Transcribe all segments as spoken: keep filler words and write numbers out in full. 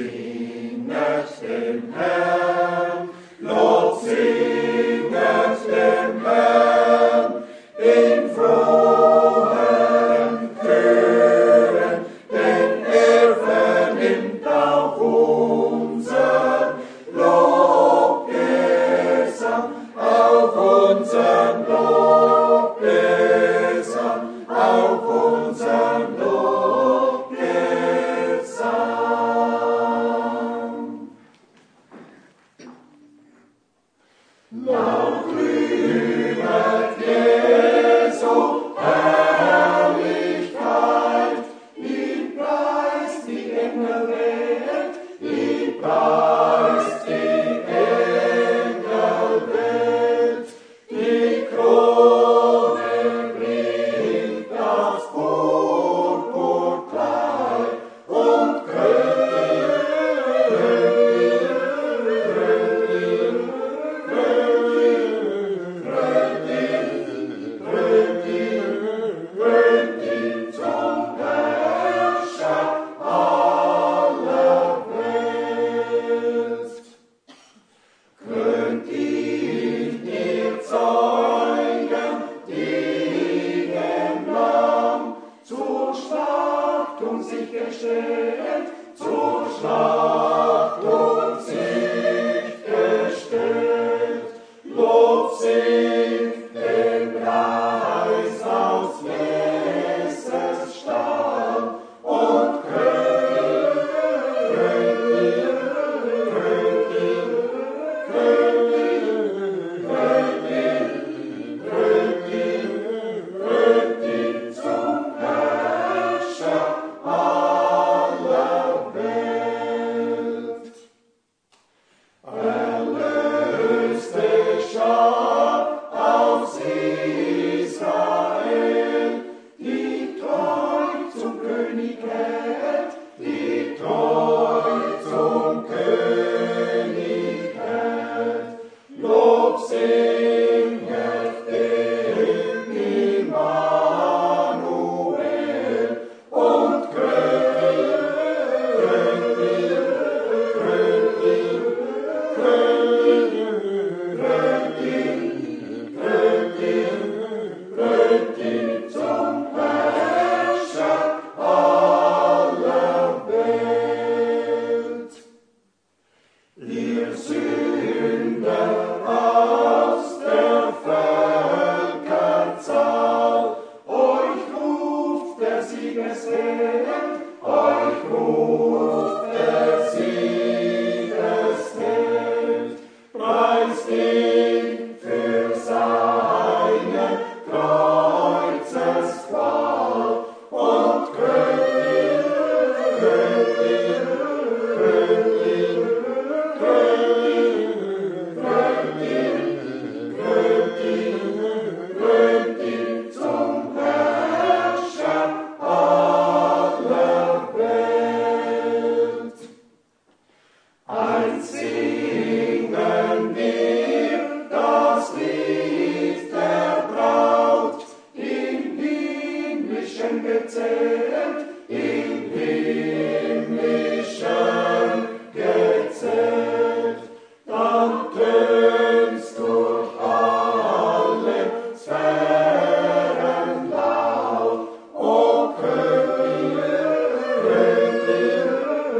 singet dem Herrn, Lob singet dem Herrn, in frohen Chören, denn er vernimmt auch unser Lobgesang, auch unseren Lobgesang, auch unseren Lobgesang. Laut rühmet Jesu Herrlichkeit, ihn preist die Engelwelt, ihn preist die Engelwelt. Die Krone bringt das Purpurkleid und Königin, Königin, Königin, Königin, Königin zum Herrscher aller Welt. Könnt ihr Zeugen, Dingen lang, zur Schlachtung sich gestellt, zur Schlachtung sich gestellt. Lob singt den Preis aus Jesses Stall und Königin, Königin, Königin, Königin, Königin, Königin, Königin zum Herrscher aller Welt. Erlöste Schar aus Israel, die treu zum König hält, die treu zum König hält. Lob singet dem Immanuel und Königin, Königin, Königin, Königin, Königin, Königin zum Herrscher aller Welt. Ihr Sünder aus der Völkerzahl, euch ruft der Siegesheld, euch ruft der Siegesheld. Preist ihn für seine Kreuzesqual und Königin, Königin, Königin, Königin, Königin, Königin zum Herrscher aller Welt. Eins singen wir das Lied der Braut, im himmlischen gezählt, im himmlischen gezählt. Dann tönst durch alle Sphären laut, o Königin, Königin,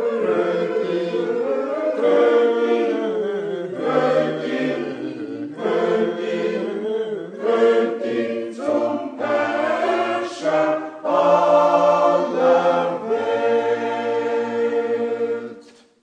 Königin, Königin, Königin, Königin zum Herrscher aller Welt.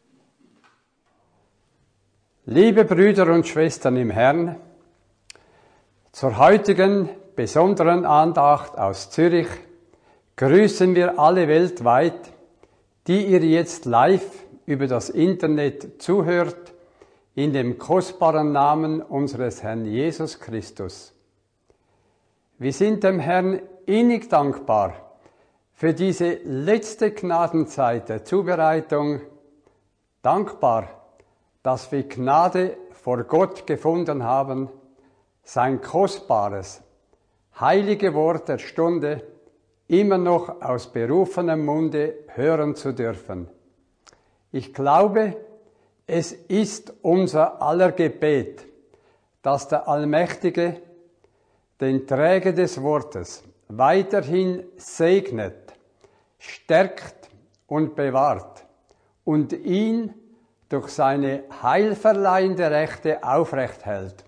Liebe Brüder und Schwestern im Herrn, zur heutigen besonderen Andacht aus Zürich grüßen wir alle weltweit, die ihr jetzt live über das Internet zuhört, in dem kostbaren Namen unseres Herrn Jesus Christus. Wir sind dem Herrn innig dankbar für diese letzte Gnadenzeit der Zubereitung, dankbar, dass wir Gnade vor Gott gefunden haben, sein kostbares, heilige Wort der Stunde immer noch aus berufenem Munde hören zu dürfen. Ich glaube, es ist unser aller Gebet, dass der Allmächtige den Träger des Wortes weiterhin segnet, stärkt und bewahrt und ihn durch seine heilverleihende Rechte aufrecht hält.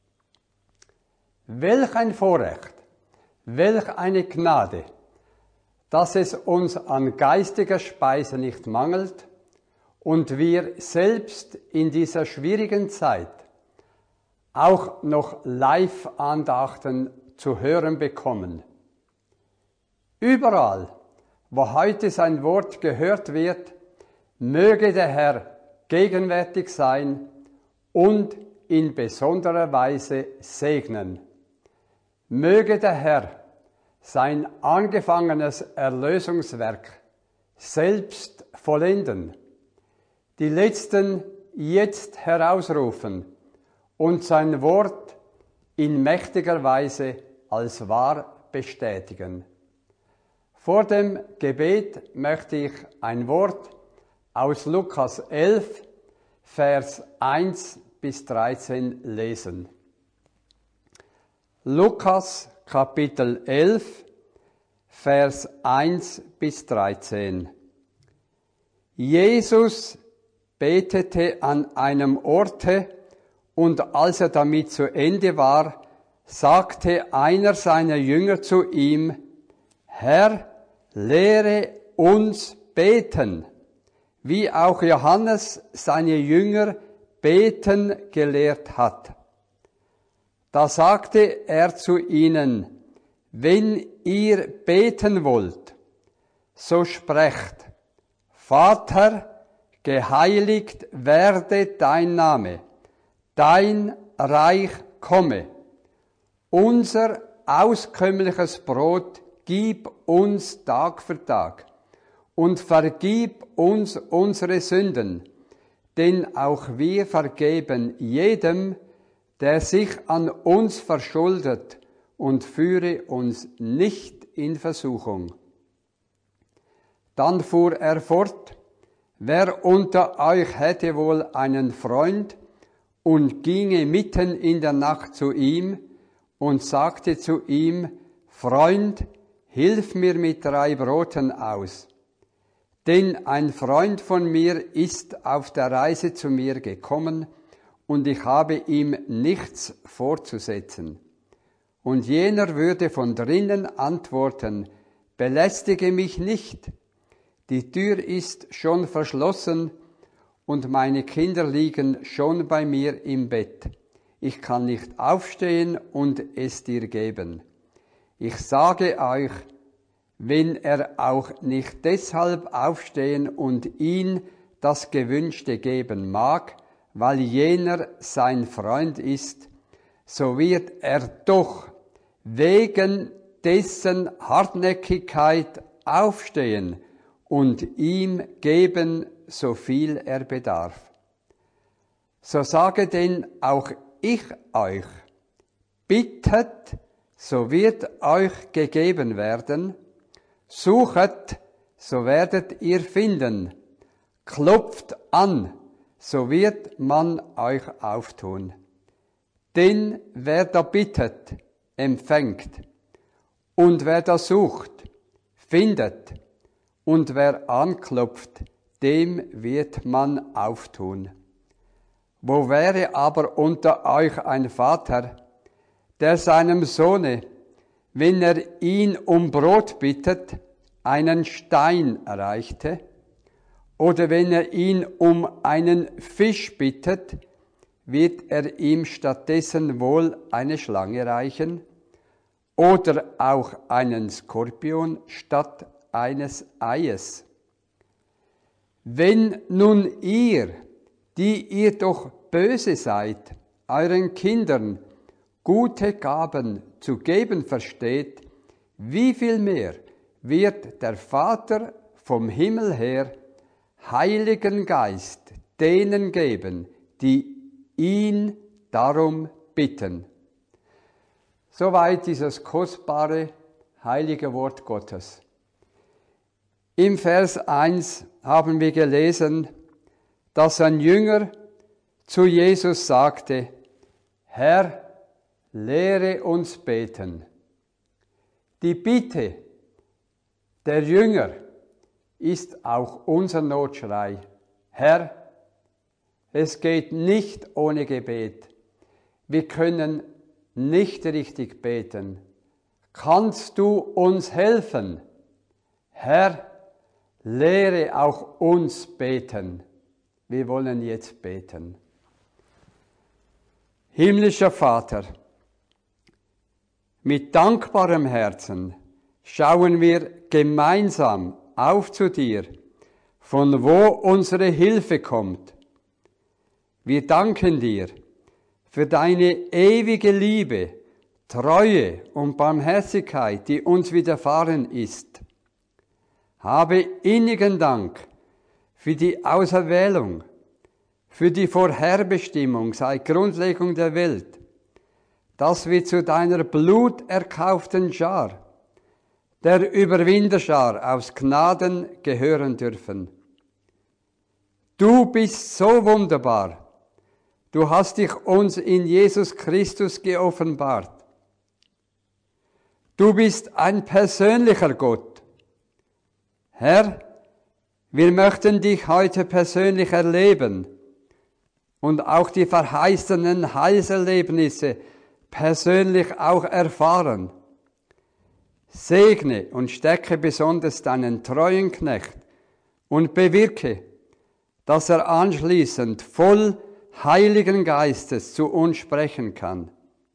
Welch ein Vorrecht, welch eine Gnade, dass es uns an geistiger Speise nicht mangelt und wir selbst in dieser schwierigen Zeit auch noch Live-Andachten zu hören bekommen. Überall, wo heute sein Wort gehört wird, möge der Herr gegenwärtig sein und in besonderer Weise segnen. Möge der Herr sein angefangenes Erlösungswerk selbst vollenden, die Letzten jetzt herausrufen und sein Wort in mächtiger Weise als wahr bestätigen. Vor dem Gebet möchte ich ein Wort aus Lukas elf, Vers eins bis dreizehn lesen. Lukas Kapitel elf, Vers eins bis dreizehn. Jesus betete an einem Orte, und als er damit zu Ende war, sagte einer seiner Jünger zu ihm: Herr, lehre uns beten, wie auch Johannes seine Jünger beten gelehrt hat. Da sagte er zu ihnen: Wenn ihr beten wollt, so sprecht: Vater, geheiligt werde dein Name, dein Reich komme. Unser auskömmliches Brot gib uns Tag für Tag und vergib uns unsere Sünden, denn auch wir vergeben jedem, der sich an uns verschuldet, und führe uns nicht in Versuchung. Dann fuhr er fort: Wer unter euch hätte wohl einen Freund und ginge mitten in der Nacht zu ihm und sagte zu ihm: Freund, hilf mir mit drei Broten aus. Denn ein Freund von mir ist auf der Reise zu mir gekommen, und ich habe ihm nichts vorzusetzen. Und jener würde von drinnen antworten: Belästige mich nicht, die Tür ist schon verschlossen, und meine Kinder liegen schon bei mir im Bett. Ich kann nicht aufstehen und es dir geben. Ich sage euch, wenn er auch nicht deshalb aufstehen und ihn das Gewünschte geben mag, weil jener sein Freund ist, so wird er doch wegen dessen Hartnäckigkeit aufstehen und ihm geben, so viel er bedarf. So sage denn auch ich euch: Bittet, so wird euch gegeben werden, suchet, so werdet ihr finden, klopft an, so wird man euch auftun. Denn wer da bittet, empfängt, und wer da sucht, findet, und wer anklopft, dem wird man auftun. Wo wäre aber unter euch ein Vater, der seinem Sohne, wenn er ihn um Brot bittet, einen Stein reichte? Oder wenn er ihn um einen Fisch bittet, wird er ihm stattdessen wohl eine Schlange reichen? Oder auch einen Skorpion statt eines Eies? Wenn nun ihr, die ihr doch böse seid, euren Kindern gute Gaben zu geben versteht, wie viel mehr wird der Vater vom Himmel her Heiligen Geist denen geben, die ihn darum bitten. Soweit dieses kostbare, heilige Wort Gottes. Im Vers eins haben wir gelesen: dass ein Jünger zu Jesus sagte, Herr, lehre uns beten. Die Bitte der Jünger ist auch unser Notschrei. Herr, es geht nicht ohne Gebet. Wir können nicht richtig beten. Kannst du uns helfen? Herr, lehre auch uns beten. Wir wollen jetzt beten. Himmlischer Vater, mit dankbarem Herzen schauen wir gemeinsam auf zu dir, von wo unsere Hilfe kommt. Wir danken dir für deine ewige Liebe, Treue und Barmherzigkeit, die uns widerfahren ist. Habe innigen Dank für die Auserwählung, für die Vorherbestimmung seit Grundlegung der Welt, dass wir zu deiner bluterkauften Schar, der Überwinderschar aus Gnaden gehören dürfen. Du bist so wunderbar. Du hast dich uns in Jesus Christus geoffenbart. Du bist ein persönlicher Gott. Herr, wir möchten dich heute persönlich erleben und auch die verheißenen Heilserlebnisse persönlich auch erfahren. Segne und stärke besonders deinen treuen Knecht und bewirke, dass er anschließend voll Heiligen Geistes zu uns sprechen kann.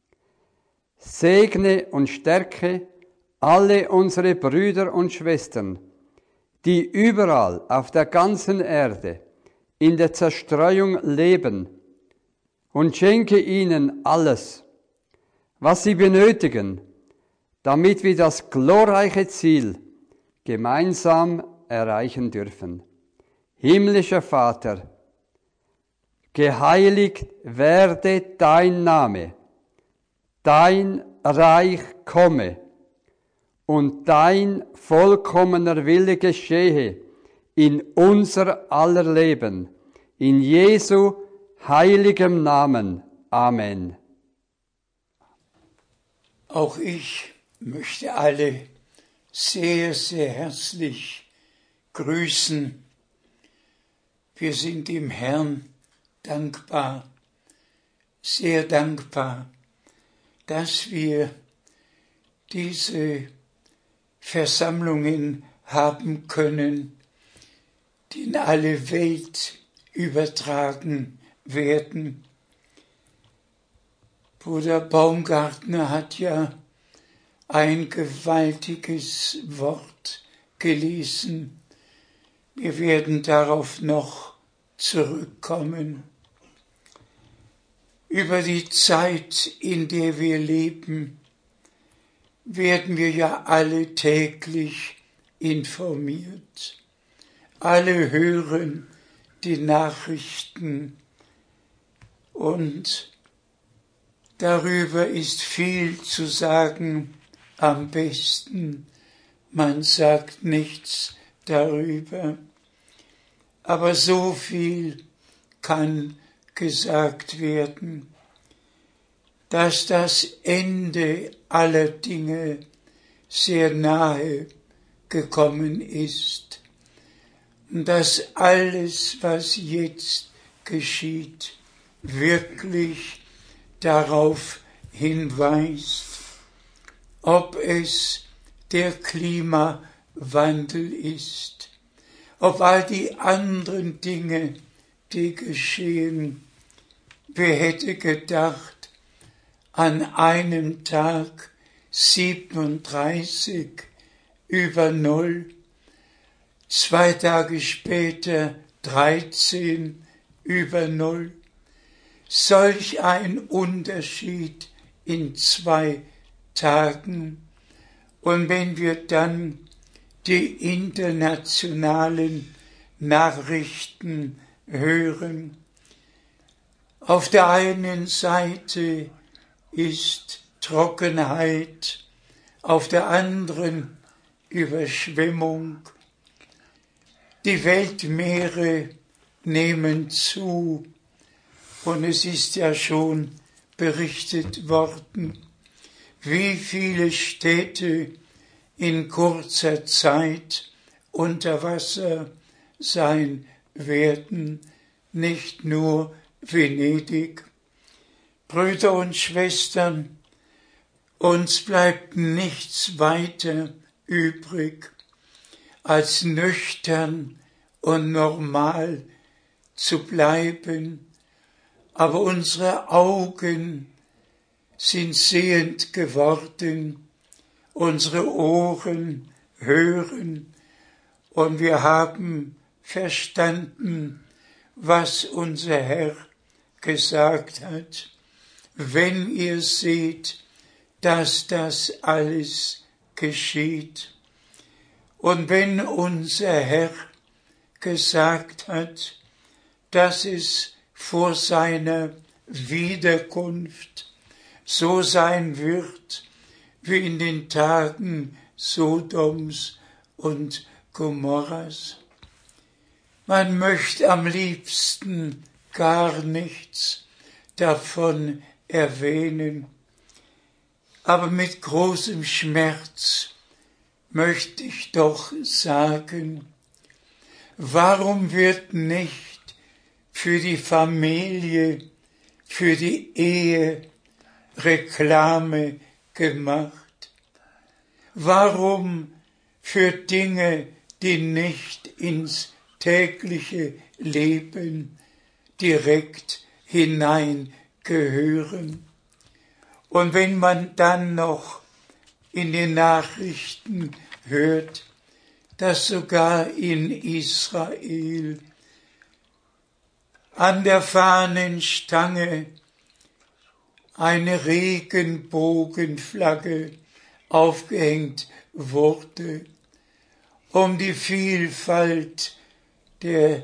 Segne und stärke alle unsere Brüder und Schwestern, die überall auf der ganzen Erde in der Zerstreuung leben, und schenke ihnen alles, was sie benötigen, damit wir das glorreiche Ziel gemeinsam erreichen dürfen. Himmlischer Vater, geheiligt werde dein Name, dein Reich komme und dein vollkommener Wille geschehe in unser aller Leben, in Jesu heiligem Namen. Amen. Auch ich möchte alle sehr, sehr herzlich grüßen. Wir sind dem Herrn dankbar, sehr dankbar, dass wir diese Versammlungen haben können, die in alle Welt übertragen werden. Bruder Baumgartner hat ja ein gewaltiges Wort gelesen. Wir werden darauf noch zurückkommen. Über die Zeit, in der wir leben, werden wir ja alle täglich informiert. Alle hören die Nachrichten und darüber ist viel zu sagen. Am besten, man sagt nichts darüber. Aber so viel kann gesagt werden, dass das Ende aller Dinge sehr nahe gekommen ist und dass alles, was jetzt geschieht, wirklich darauf hinweist, ob es der Klimawandel ist, ob all die anderen Dinge, die geschehen. Wer hätte gedacht, an einem Tag siebenunddreißig über Null, zwei Tage später dreizehn über Null. Solch ein Unterschied in zwei Tagen. Und wenn wir dann die internationalen Nachrichten hören, auf der einen Seite ist Trockenheit, auf der anderen Überschwemmung. Die Weltmeere nehmen zu. Und es ist ja schon berichtet worden, wie viele Städte in kurzer Zeit unter Wasser sein werden, nicht nur Venedig. Brüder und Schwestern, uns bleibt nichts weiter übrig, als nüchtern und normal zu bleiben, aber unsere Augen sind sehend geworden, unsere Ohren hören und wir haben verstanden, was unser Herr gesagt hat. Wenn ihr seht, dass das alles geschieht. Und wenn unser Herr gesagt hat, dass es vor seiner Wiederkunft so sein wird, wie in den Tagen Sodoms und Gomorras. Man möchte am liebsten gar nichts davon erwähnen, aber mit großem Schmerz möchte ich doch sagen, warum wird nicht für die Familie, für die Ehe Reklame gemacht? Warum für Dinge, die nicht ins tägliche Leben direkt hineingehören? Und wenn man dann noch in den Nachrichten hört, dass sogar in Israel an der Fahnenstange eine Regenbogenflagge aufgehängt wurde, um die Vielfalt der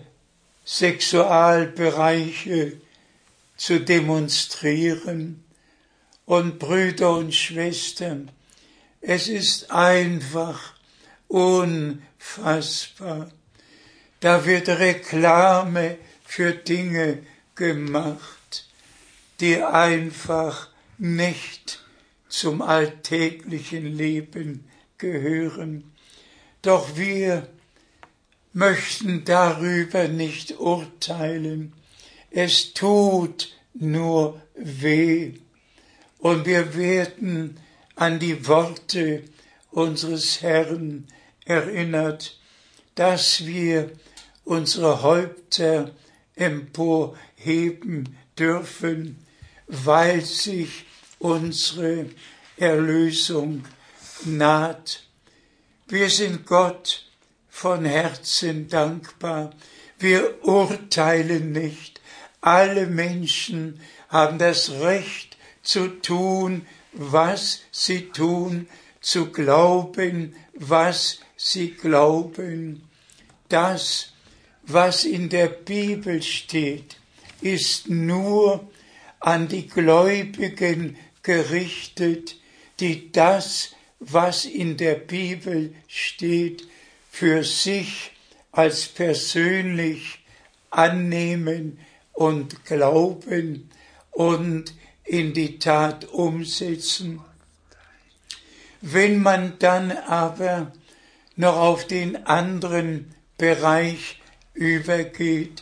Sexualbereiche zu demonstrieren. Und Brüder und Schwestern, es ist einfach unfassbar. Da wird Reklame für Dinge gemacht, die einfach nicht zum alltäglichen Leben gehören. Doch wir möchten darüber nicht urteilen. Es tut nur weh. Und wir werden an die Worte unseres Herrn erinnert, dass wir unsere Häupter emporheben dürfen, weil sich unsere Erlösung naht. Wir sind Gott von Herzen dankbar. Wir urteilen nicht. Alle Menschen haben das Recht zu tun, was sie tun, zu glauben, was sie glauben. Das, was in der Bibel steht, ist nur an die Gläubigen gerichtet, die das, was in der Bibel steht, für sich als persönlich annehmen und glauben und in die Tat umsetzen. Wenn man dann aber noch auf den anderen Bereich übergeht,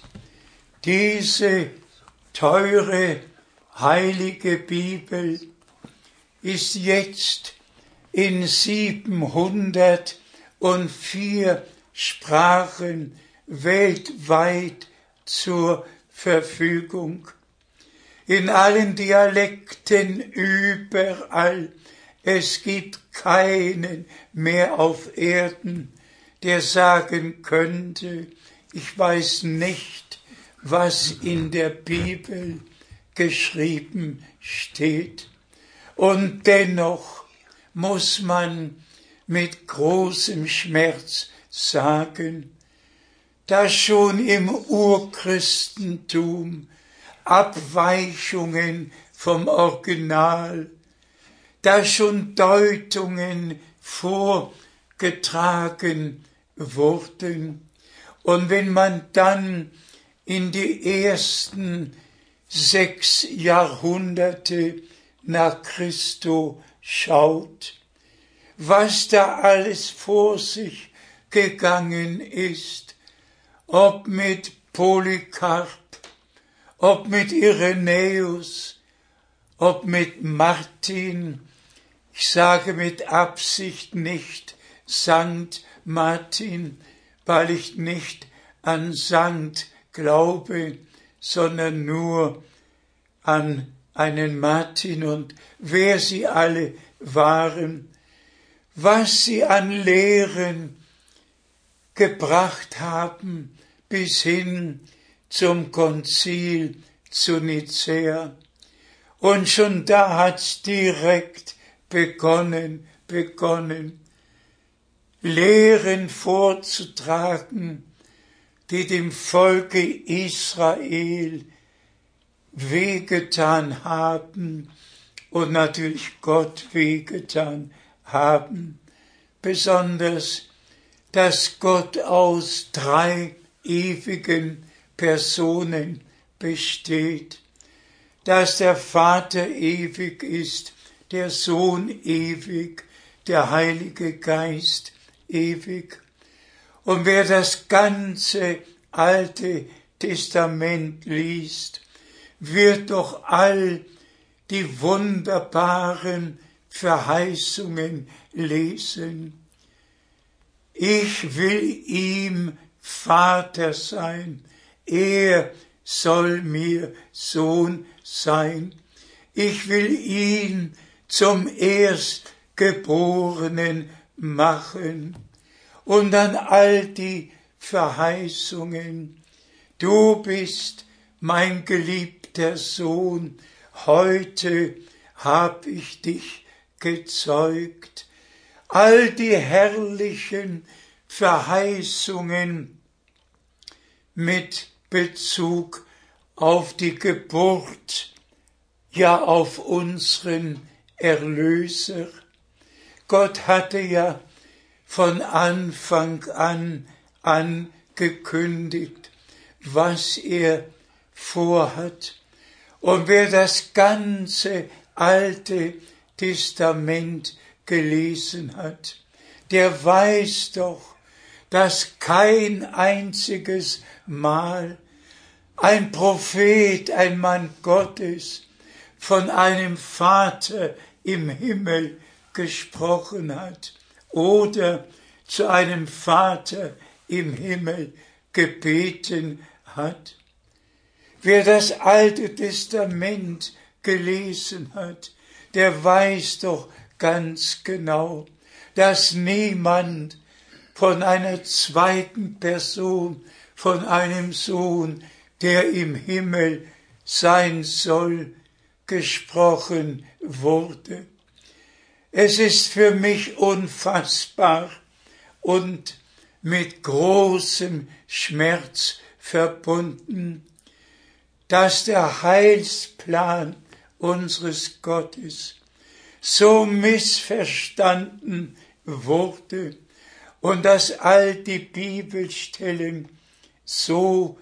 diese teure, heilige Bibel ist jetzt in siebenhundertvier Sprachen weltweit zur Verfügung. In allen Dialekten überall. Es gibt keinen mehr auf Erden, der sagen könnte, ich weiß nicht, was in der Bibel geschrieben steht. Und dennoch muss man mit großem Schmerz sagen, dass schon im Urchristentum Abweichungen vom Original, da schon Deutungen vorgetragen wurden. Und wenn man dann in die ersten sechs Jahrhunderte nach Christo schaut, was da alles vor sich gegangen ist, ob mit Polycarp, ob mit Irenäus, ob mit Martin, ich sage mit Absicht nicht Sankt Martin, weil ich nicht an Sankt glaube, sondern nur an einen Martin und wer sie alle waren, was sie an Lehren gebracht haben bis hin zum Konzil zu Nicäa. Und schon da hat's direkt begonnen, begonnen, Lehren vorzutragen, die dem Volke Israel wehgetan haben und natürlich Gott wehgetan haben. Besonders, dass Gott aus drei ewigen Personen besteht, dass der Vater ewig ist, der Sohn ewig, der Heilige Geist ewig. Und wer das ganze Alte Testament liest, wird doch all die wunderbaren Verheißungen lesen. Ich will ihm Vater sein, er soll mir Sohn sein. Ich will ihn zum Erstgeborenen machen. Und dann all die Verheißungen. Du bist mein geliebter Sohn, heute hab ich dich gezeugt. All die herrlichen Verheißungen mit Bezug auf die Geburt, ja auf unseren Erlöser. Gott hatte ja von Anfang an angekündigt, was er vorhat. Und wer das ganze Alte Testament gelesen hat, der weiß doch, dass kein einziges Mal ein Prophet, ein Mann Gottes von einem Vater im Himmel gesprochen hat oder zu einem Vater im Himmel gebeten hat. Wer das Alte Testament gelesen hat, der weiß doch ganz genau, dass niemand von einer zweiten Person, von einem Sohn, der im Himmel sein soll, gesprochen wurde. Es ist für mich unfassbar und mit großem Schmerz verbunden, dass der Heilsplan unseres Gottes so missverstanden wurde und dass all die Bibelstellen so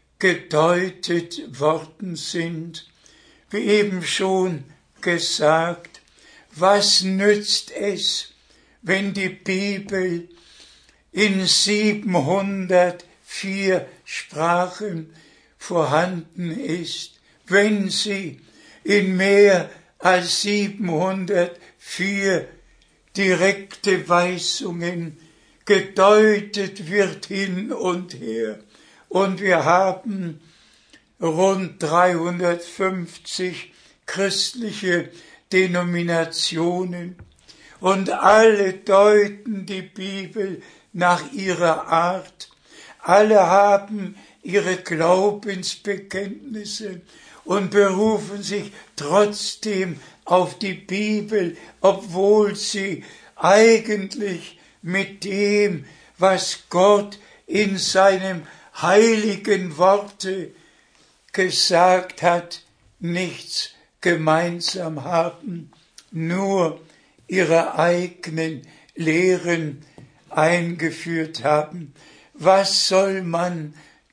gedeutet worden sind, wie eben schon gesagt. Was nützt es, wenn die Bibel in siebenhundertvier Sprachen vorhanden ist, wenn sie in mehr als siebenhundertvier direkte Weisungen gedeutet wird hin und her. Und wir haben rund dreihundertfünfzig christliche Denominationen und alle deuten die Bibel nach ihrer Art. Alle haben ihre Glaubensbekenntnisse und berufen sich trotzdem auf die Bibel, obwohl sie eigentlich mit dem, was Gott in seinem heiligen Worte gesagt hat, nichts gemeinsam haben, nur ihre eigenen Lehren eingeführt haben. Was soll man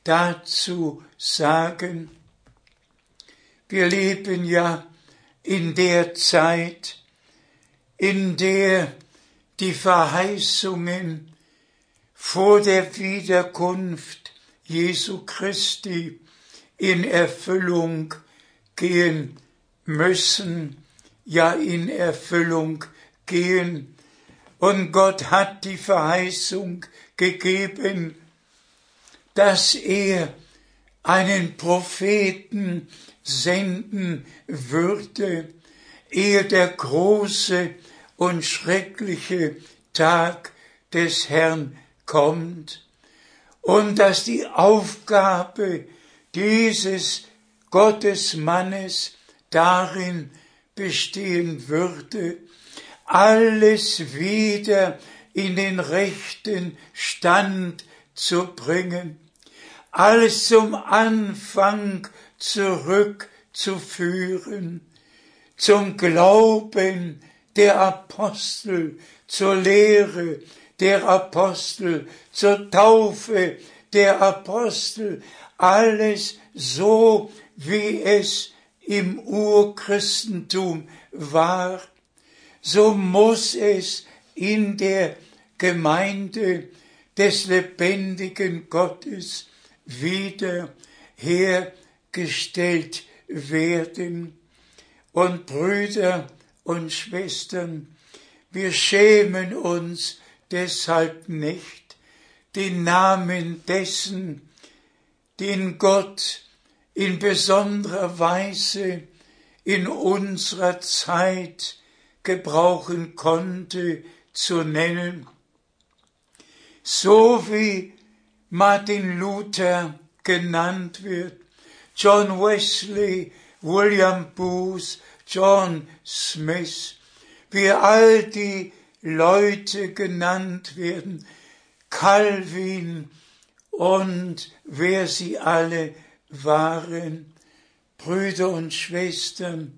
dazu sagen. Wir leben ja in der Zeit, in der die Verheißungen vor der Wiederkunft Jesu Christi in Erfüllung gehen müssen, ja in Erfüllung gehen. Und Gott hat die Verheißung gegeben, dass er einen Propheten senden würde, ehe der große und schreckliche Tag des Herrn kommt, und dass die Aufgabe dieses Gottesmannes darin bestehen würde, alles wieder in den rechten Stand zu bringen, alles zum Anfang zurückzuführen, zum Glauben der Apostel, zur Lehre der Apostel, zur Taufe der Apostel, alles so, wie es im Urchristentum war. So muss es in der Gemeinde des lebendigen Gottes wieder hergestellt werden. Und Brüder und Schwestern, wir schämen uns deshalb nicht, den Namen dessen, den Gott in besonderer Weise in unserer Zeit gebrauchen konnte, zu nennen. So wie Martin Luther genannt wird, John Wesley, William Booth, John Smith, wie all die Leute genannt werden, Calvin und wer sie alle waren, Brüder und Schwestern,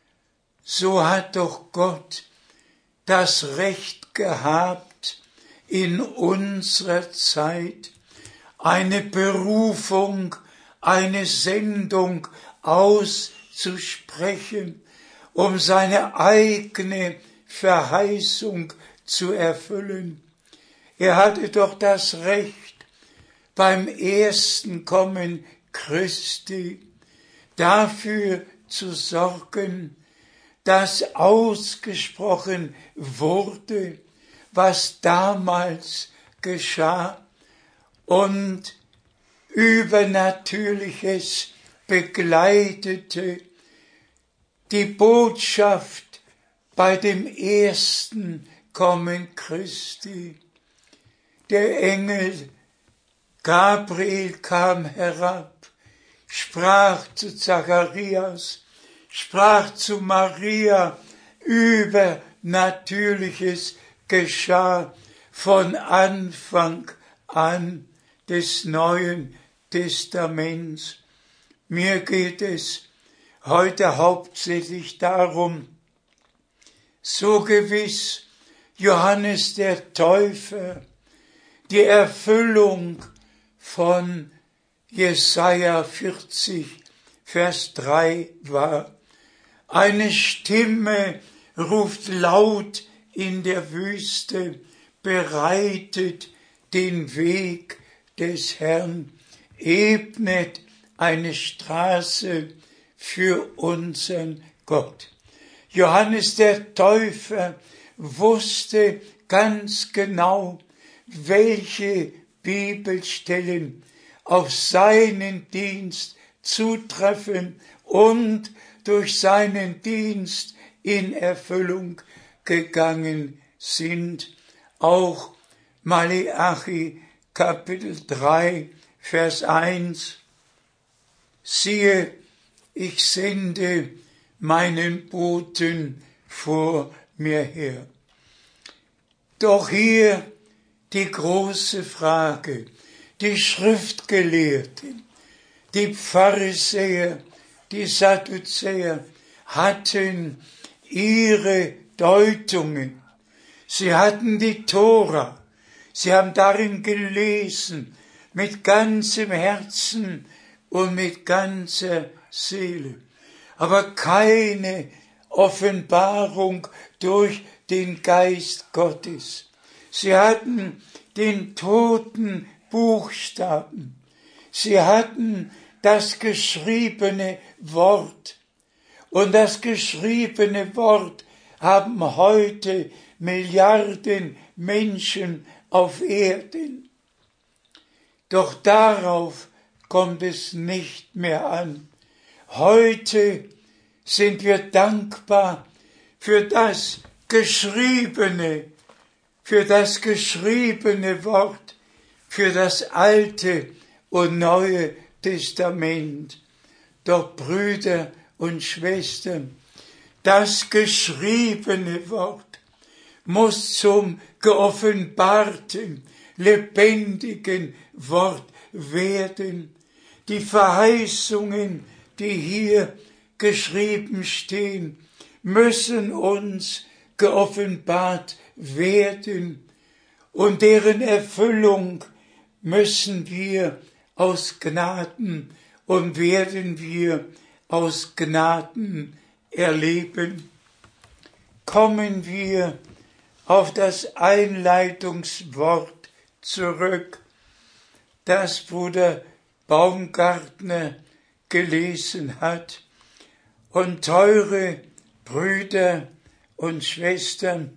so hat doch Gott das Recht gehabt, in unserer Zeit eine Berufung, eine Sendung auszusprechen, um seine eigene Verheißung zu erfüllen. Er hatte doch das Recht, beim ersten Kommen Christi dafür zu sorgen, dass ausgesprochen wurde, was damals geschah, und Übernatürliches begleitete die Botschaft bei dem ersten Kommen Christi. Der Engel Gabriel kam herab, sprach zu Zacharias, sprach zu Maria, Übernatürliches geschah von Anfang an des Neuen Testaments. Mir geht es heute hauptsächlich darum, so gewiss Johannes der Täufer die Erfüllung von Jesaja vierzig, Vers drei war. Eine Stimme ruft laut in der Wüste, bereitet den Weg des Herrn, ebnet eine Straße für unseren Gott. Johannes der Täufer wusste ganz genau, welche Bibelstellen auf seinen Dienst zutreffen und durch seinen Dienst in Erfüllung gegangen sind. Auch Maleachi Kapitel drei, Vers eins. Siehe, ich sende meinen Boten vor mir her. Doch hier die große Frage. Die Schriftgelehrten, die Pharisäer, die Sadduzäer hatten ihre Deutungen. Sie hatten die Tora. Sie haben darin gelesen, mit ganzem Herzen und mit ganzer Seele. Aber keine Offenbarung durch den Geist Gottes. Sie hatten den toten Buchstaben. Sie hatten das geschriebene Wort. Und das geschriebene Wort haben heute Milliarden Menschen auf Erden. Doch darauf kommt es nicht mehr an. Heute sind wir dankbar für das geschriebene, für das geschriebene Wort, für das Alte und Neue Testament. Doch Brüder und Schwestern, das geschriebene Wort muss zum geoffenbarten, lebendigen Wort werden. Die Verheißungen, die hier geschrieben stehen, müssen uns geoffenbart werden und deren Erfüllung müssen wir aus Gnaden und werden wir aus Gnaden erleben. Kommen wir auf das Einleitungswort zurück, das Bruder Baumgartner gelesen hat. Und teure Brüder und Schwestern,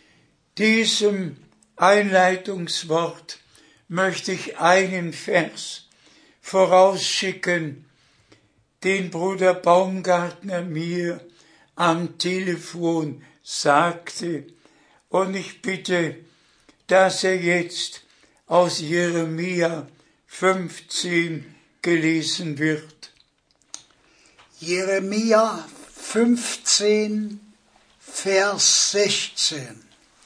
diesem Einleitungswort möchte ich einen Vers vorausschicken, den Bruder Baumgartner mir am Telefon sagte. Und ich bitte, dass er jetzt aus Jeremia fünfzehn gelesen wird. Jeremia fünfzehn, Vers sechzehn.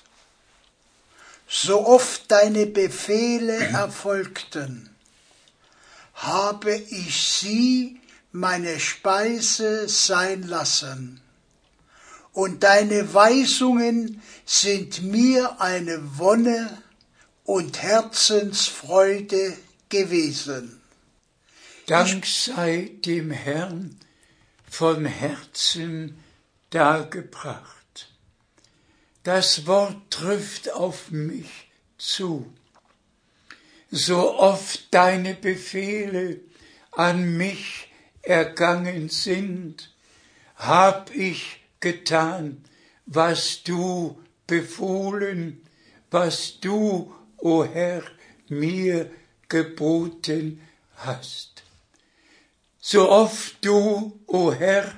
So oft deine Befehle erfolgten, habe ich sie meine Speise sein lassen, und deine Weisungen sind mir eine Wonne und Herzensfreude gewesen. Dank sei dem Herrn von Herzen dargebracht. Das Wort trifft auf mich zu. So oft deine Befehle an mich ergangen sind, hab ich getan, was du befohlen, was du, o Herr, mir geboten hast. So oft du, o Herr,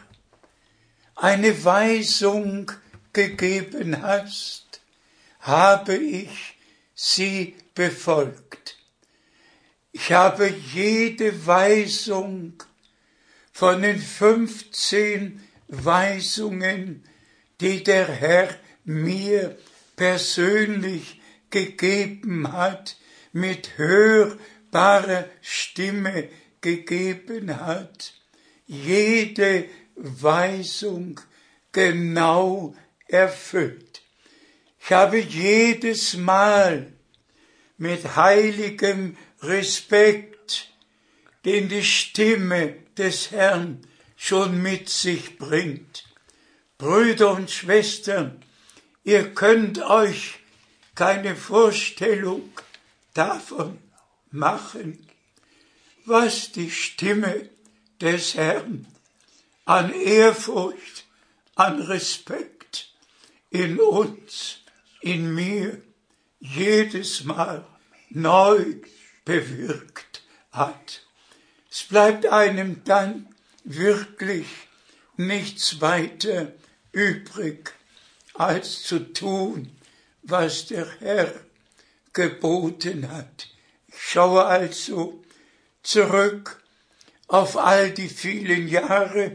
eine Weisung gegeben hast, habe ich sie befolgt. Ich habe jede Weisung von den fünfzehn Weisungen, die der Herr mir persönlich gegeben hat, mit hörbarer Stimme gegeben hat, jede Weisung genau erfüllt. Ich habe jedes Mal mit heiligem Respekt, den die Stimme des Herrn schon mit sich bringt. Brüder und Schwestern, ihr könnt euch keine Vorstellung davon machen, was die Stimme des Herrn an Ehrfurcht, an Respekt in uns, in mir jedes Mal neu bewirkt hat. Es bleibt einem dann wirklich nichts weiter übrig, als zu tun, was der Herr geboten hat. Ich schaue also zurück auf all die vielen Jahre,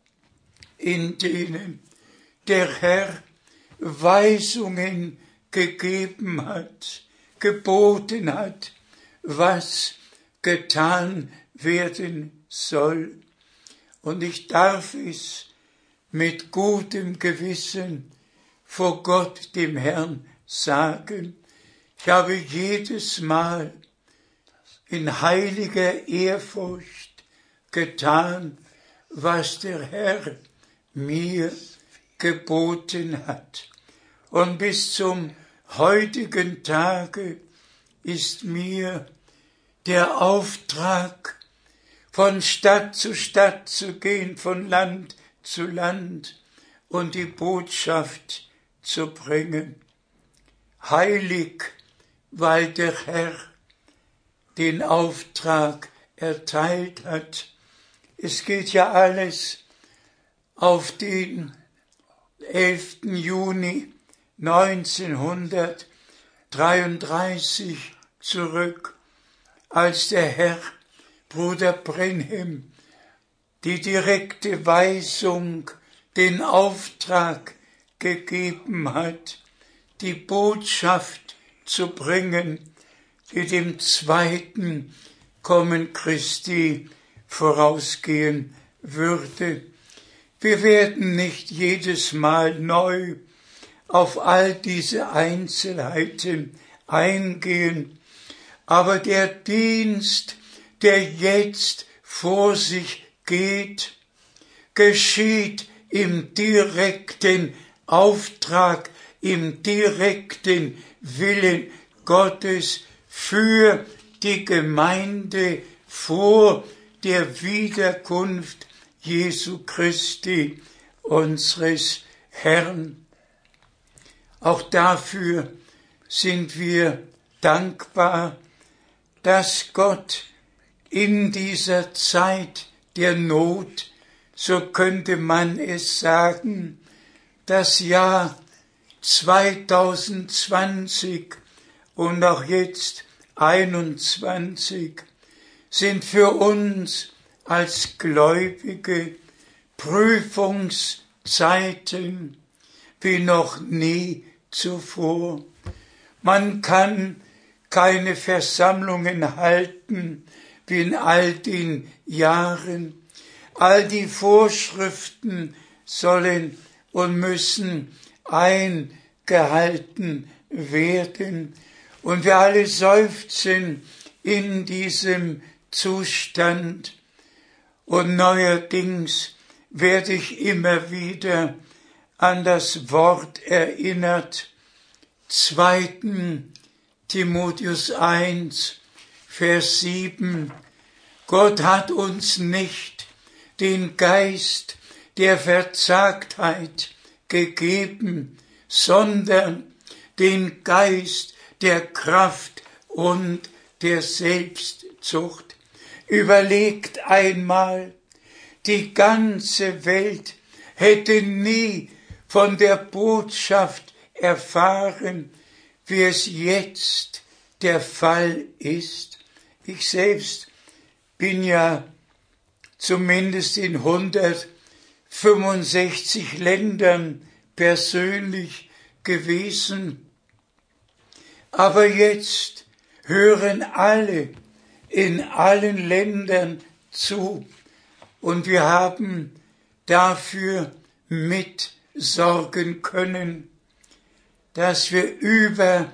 in denen der Herr Weisungen gegeben hat, geboten hat, was getan werden soll. Und ich darf es mit gutem Gewissen vor Gott, dem Herrn, sagen. Ich habe jedes Mal in heiliger Ehrfurcht getan, was der Herr mir geboten hat. Und bis zum heutigen Tage ist mir der Auftrag, von Stadt zu Stadt zu gehen, von Land zu Land und die Botschaft zu bringen. Heilig, weil der Herr den Auftrag erteilt hat. Es geht ja alles auf den elften Juni neunzehnhundertdreiunddreißig zurück, als der Herr Bruder Brenhem die direkte Weisung, den Auftrag gegeben hat, die Botschaft zu bringen, die dem zweiten Kommen Christi vorausgehen würde. Wir werden nicht jedes Mal neu auf all diese Einzelheiten eingehen, aber der Dienst, der jetzt vor sich geht, geschieht im direkten Auftrag, im direkten Willen Gottes für die Gemeinde vor der Wiederkunft Jesu Christi, unseres Herrn. Auch dafür sind wir dankbar, dass Gott in dieser Zeit der Not, so könnte man es sagen, das Jahr zweitausendzwanzig und auch jetzt einundzwanzig sind für uns als Gläubige Prüfungszeiten wie noch nie zuvor. Man kann keine Versammlungen halten wie in all den Jahren. All die Vorschriften sollen und müssen eingehalten werden. Und wir alle seufzen in diesem Zustand. Und neuerdings werde ich immer wieder an das Wort erinnert. zweiten Timotheus eins, Vers sieben. Gott hat uns nicht den Geist der Verzagtheit gegeben, sondern den Geist der Kraft und der Selbstzucht. Überlegt einmal, die ganze Welt hätte nie von der Botschaft erfahren, wie es jetzt der Fall ist. Ich selbst bin ja zumindest in hundertfünfundsechzig Ländern persönlich gewesen. Aber jetzt hören alle in allen Ländern zu und wir haben dafür mitsorgen können, dass wir über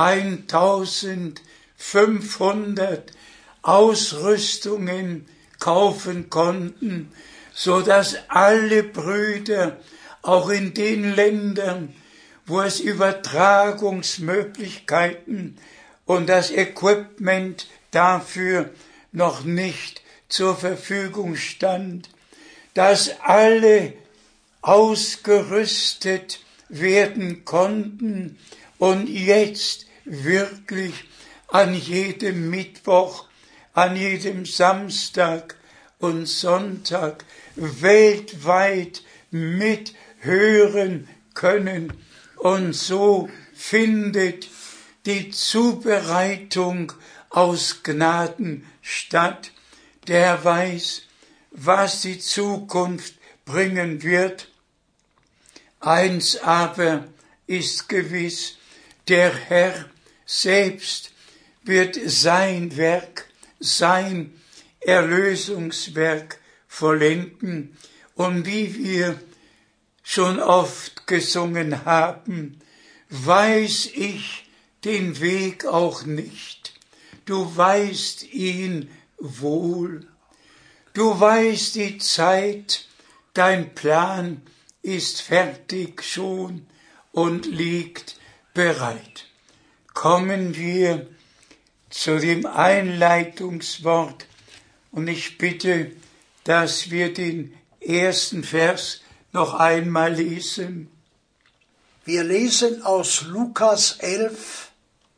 eintausendfünfhundert Ausrüstungen kaufen konnten, so dass alle Brüder, auch in den Ländern, wo es Übertragungsmöglichkeiten und das Equipment dafür noch nicht zur Verfügung stand, dass alle ausgerüstet werden konnten und jetzt wirklich an jedem Mittwoch, an jedem Samstag und Sonntag weltweit mithören können. Und so findet die Zubereitung aus Gnaden statt. Der weiß, was die Zukunft bringen wird. Eins aber ist gewiss, der Herr selbst wird sein Werk, sein Erlösungswerk vollenden. Und wie wir schon oft gesungen haben, weiß ich den Weg auch nicht. du weißt ihn wohl. Du weißt die Zeit, dein Plan ist fertig schon und liegt bereit. Kommen wir zu dem Einleitungswort und ich bitte, dass wir den ersten Vers noch einmal lesen. Wir lesen aus Lukas elf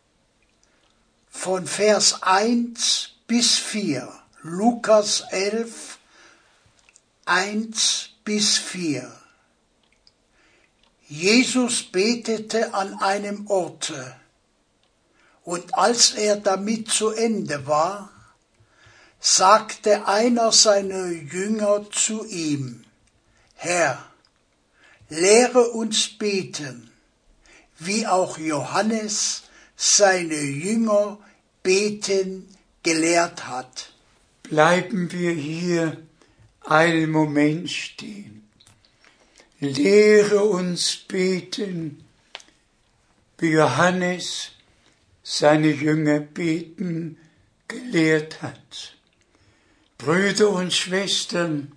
von Vers eins bis vier. Lukas elf, eins bis vier. Jesus betete an einem Orte, und als er damit zu Ende war, sagte einer seiner Jünger zu ihm: Herr, lehre uns beten, wie auch Johannes seine Jünger beten gelehrt hat. Bleiben wir hier einen Moment stehen. Lehre uns beten, wie Johannes seine Jünger beten gelehrt hat. Brüder und Schwestern,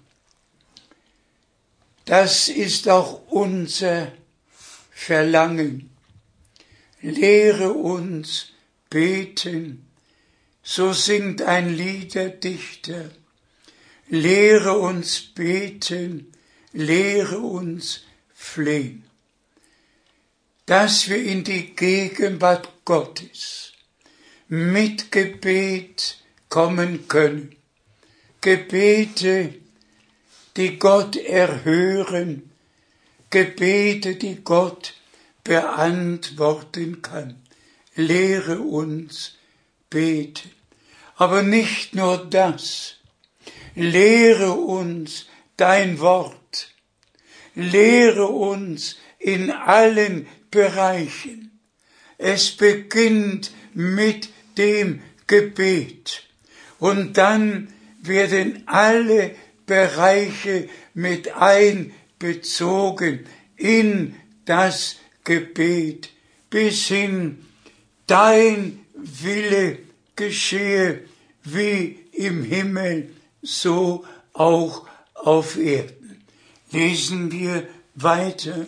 das ist auch unser Verlangen. Lehre uns beten, so singt ein Liederdichter. Lehre uns beten, lehre uns flehen, dass wir in die Gegenwart Gottes mit Gebet kommen können. Gebete, die Gott erhören, Gebete, die Gott beantworten kann. Lehre uns beten. Aber nicht nur das. Lehre uns dein Wort. Lehre uns in allen Bereichen. Es beginnt mit dem Gebet. Und dann werden alle Bereiche mit einbezogen in das Gebet, bis hin dein Wille geschehe wie im Himmel, so auch auf Erden. Lesen wir weiter.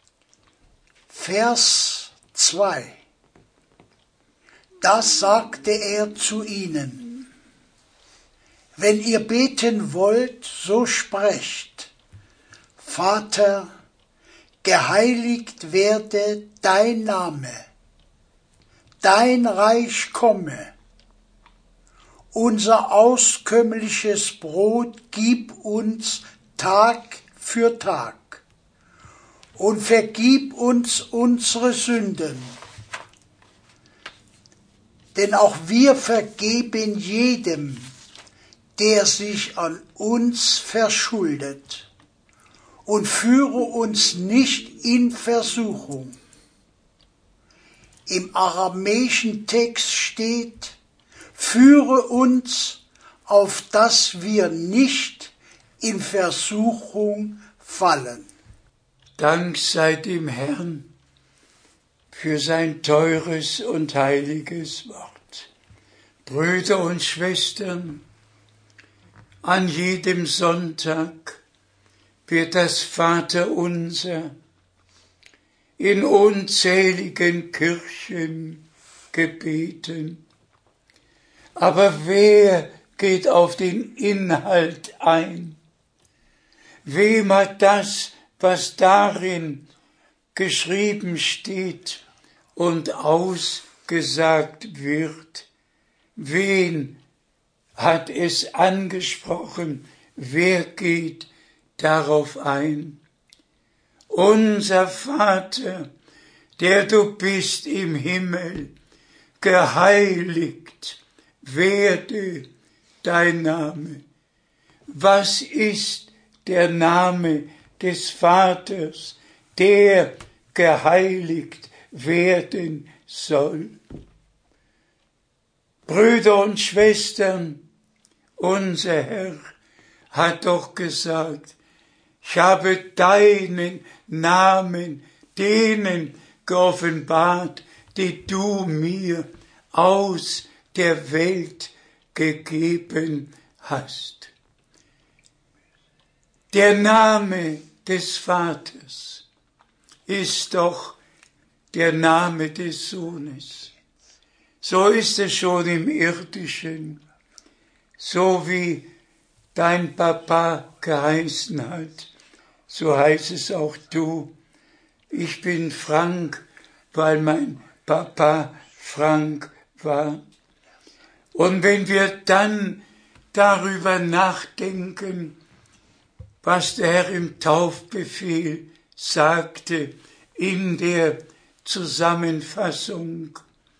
Vers zwei. Da sagte er zu ihnen: Wenn ihr beten wollt, so sprecht: Vater, geheiligt werde dein Name, dein Reich komme, unser auskömmliches Brot gib uns Tag für Tag und vergib uns unsere Sünden, denn auch wir vergeben jedem, der sich an uns verschuldet, und führe uns nicht in Versuchung. Im aramäischen Text steht: Führe uns, auf dass wir nicht in Versuchung fallen. Dank sei dem Herrn für sein teures und heiliges Wort. Brüder und Schwestern, an jedem Sonntag wird das Vaterunser in unzähligen Kirchen gebeten. Aber wer geht auf den Inhalt ein? Wem hat das, was darin geschrieben steht und ausgesagt wird, wen hat es angesprochen? Wer geht darauf ein? Unser Vater, der du bist im Himmel, geheiligt werde dein Name. Was ist der Name des Vaters, der geheiligt werden soll? Brüder und Schwestern, unser Herr hat doch gesagt: Ich habe deinen Namen denen geoffenbart, die du mir aus der Welt gegeben hast. Der Name des Vaters ist doch der Name des Sohnes. So ist es schon im Irdischen, so wie dein Papa geheißen hat, so heißt es auch du. Ich bin Frank, weil mein Papa Frank war. Und wenn wir dann darüber nachdenken, was der Herr im Taufbefehl sagte in der Zusammenfassung,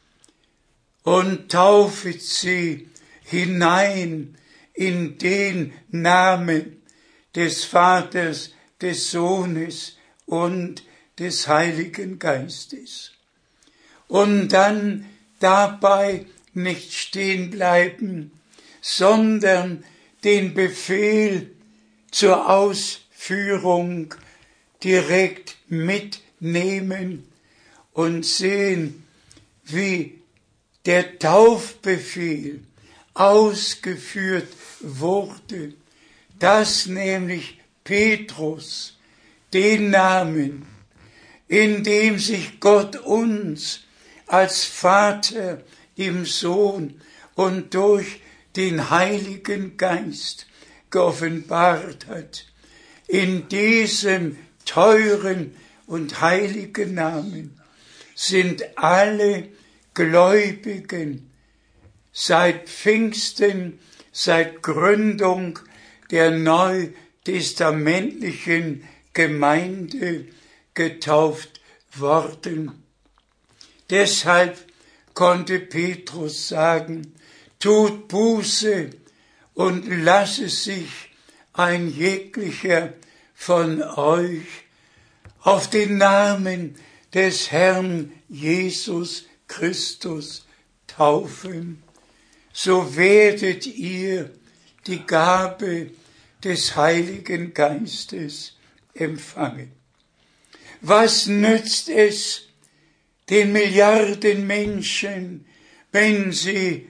und taufet sie hinein in den Namen des Vaters, des Sohnes und des Heiligen Geistes. Und dann dabei nicht stehen bleiben, sondern den Befehl zur Ausführung direkt mitnehmen und sehen, wie der Taufbefehl ausgeführt wurde, dass nämlich Petrus den Namen, in dem sich Gott uns als Vater im Sohn und durch den Heiligen Geist geoffenbart hat, in diesem teuren und heiligen Namen sind alle Gläubigen seit Pfingsten, seit Gründung der neutestamentlichen Gemeinde getauft worden. Deshalb konnte Petrus sagen, tut Buße und lasse sich ein jeglicher von euch auf den Namen des Herrn Jesus Christus taufen, so werdet ihr die Gabe des Heiligen Geistes empfangen. Was nützt es den Milliarden Menschen, wenn sie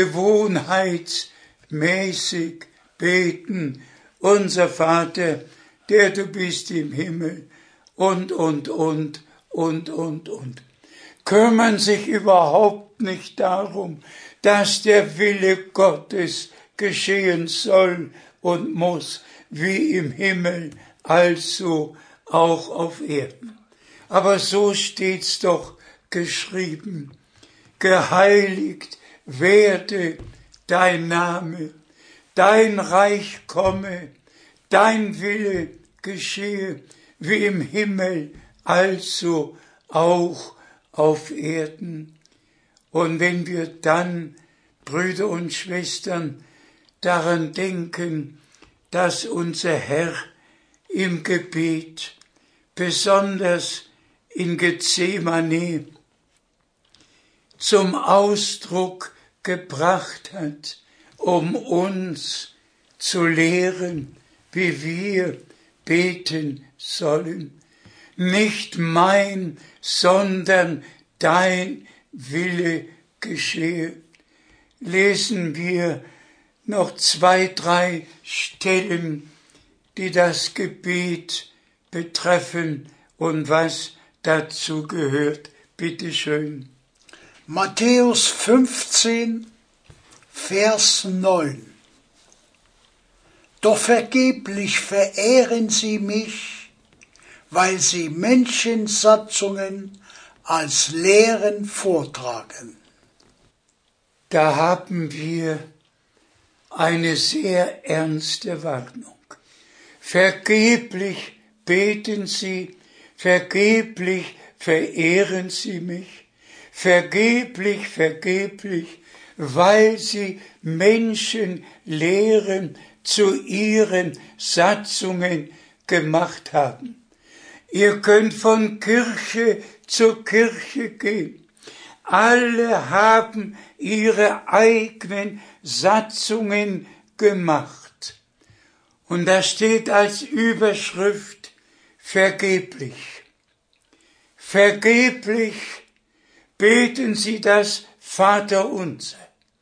gewohnheitsmäßig beten, unser Vater, der du bist im Himmel, und, und, und, und, und, und. Kümmern sich überhaupt nicht darum, dass der Wille Gottes geschehen soll und muss, wie im Himmel, also auch auf Erden. Aber so steht's doch geschrieben. Geheiligt werde dein Name, dein Reich komme, dein Wille geschehe, wie im Himmel, also auch auf Erden. Und wenn wir dann, Brüder und Schwestern, daran denken, dass unser Herr im Gebet, besonders in Gethsemane, zum Ausdruck gebracht hat, um uns zu lehren, wie wir beten sollen. Nicht mein, sondern dein Wille geschehe. Lesen wir noch zwei, drei Stellen, die das Gebet betreffen und was dazu gehört. Bitte schön. Matthäus fünfzehn, Vers neun. Doch vergeblich verehren sie mich, weil sie Menschensatzungen als Lehren vortragen. Da haben wir eine sehr ernste Warnung. Vergeblich beten sie, vergeblich verehren sie mich, vergeblich, vergeblich, weil sie Menschenlehren zu ihren Satzungen gemacht haben. Ihr könnt von Kirche zu Kirche gehen. Alle haben ihre eigenen Satzungen gemacht. Und da steht als Überschrift vergeblich. Vergeblich beten sie das Vaterunser.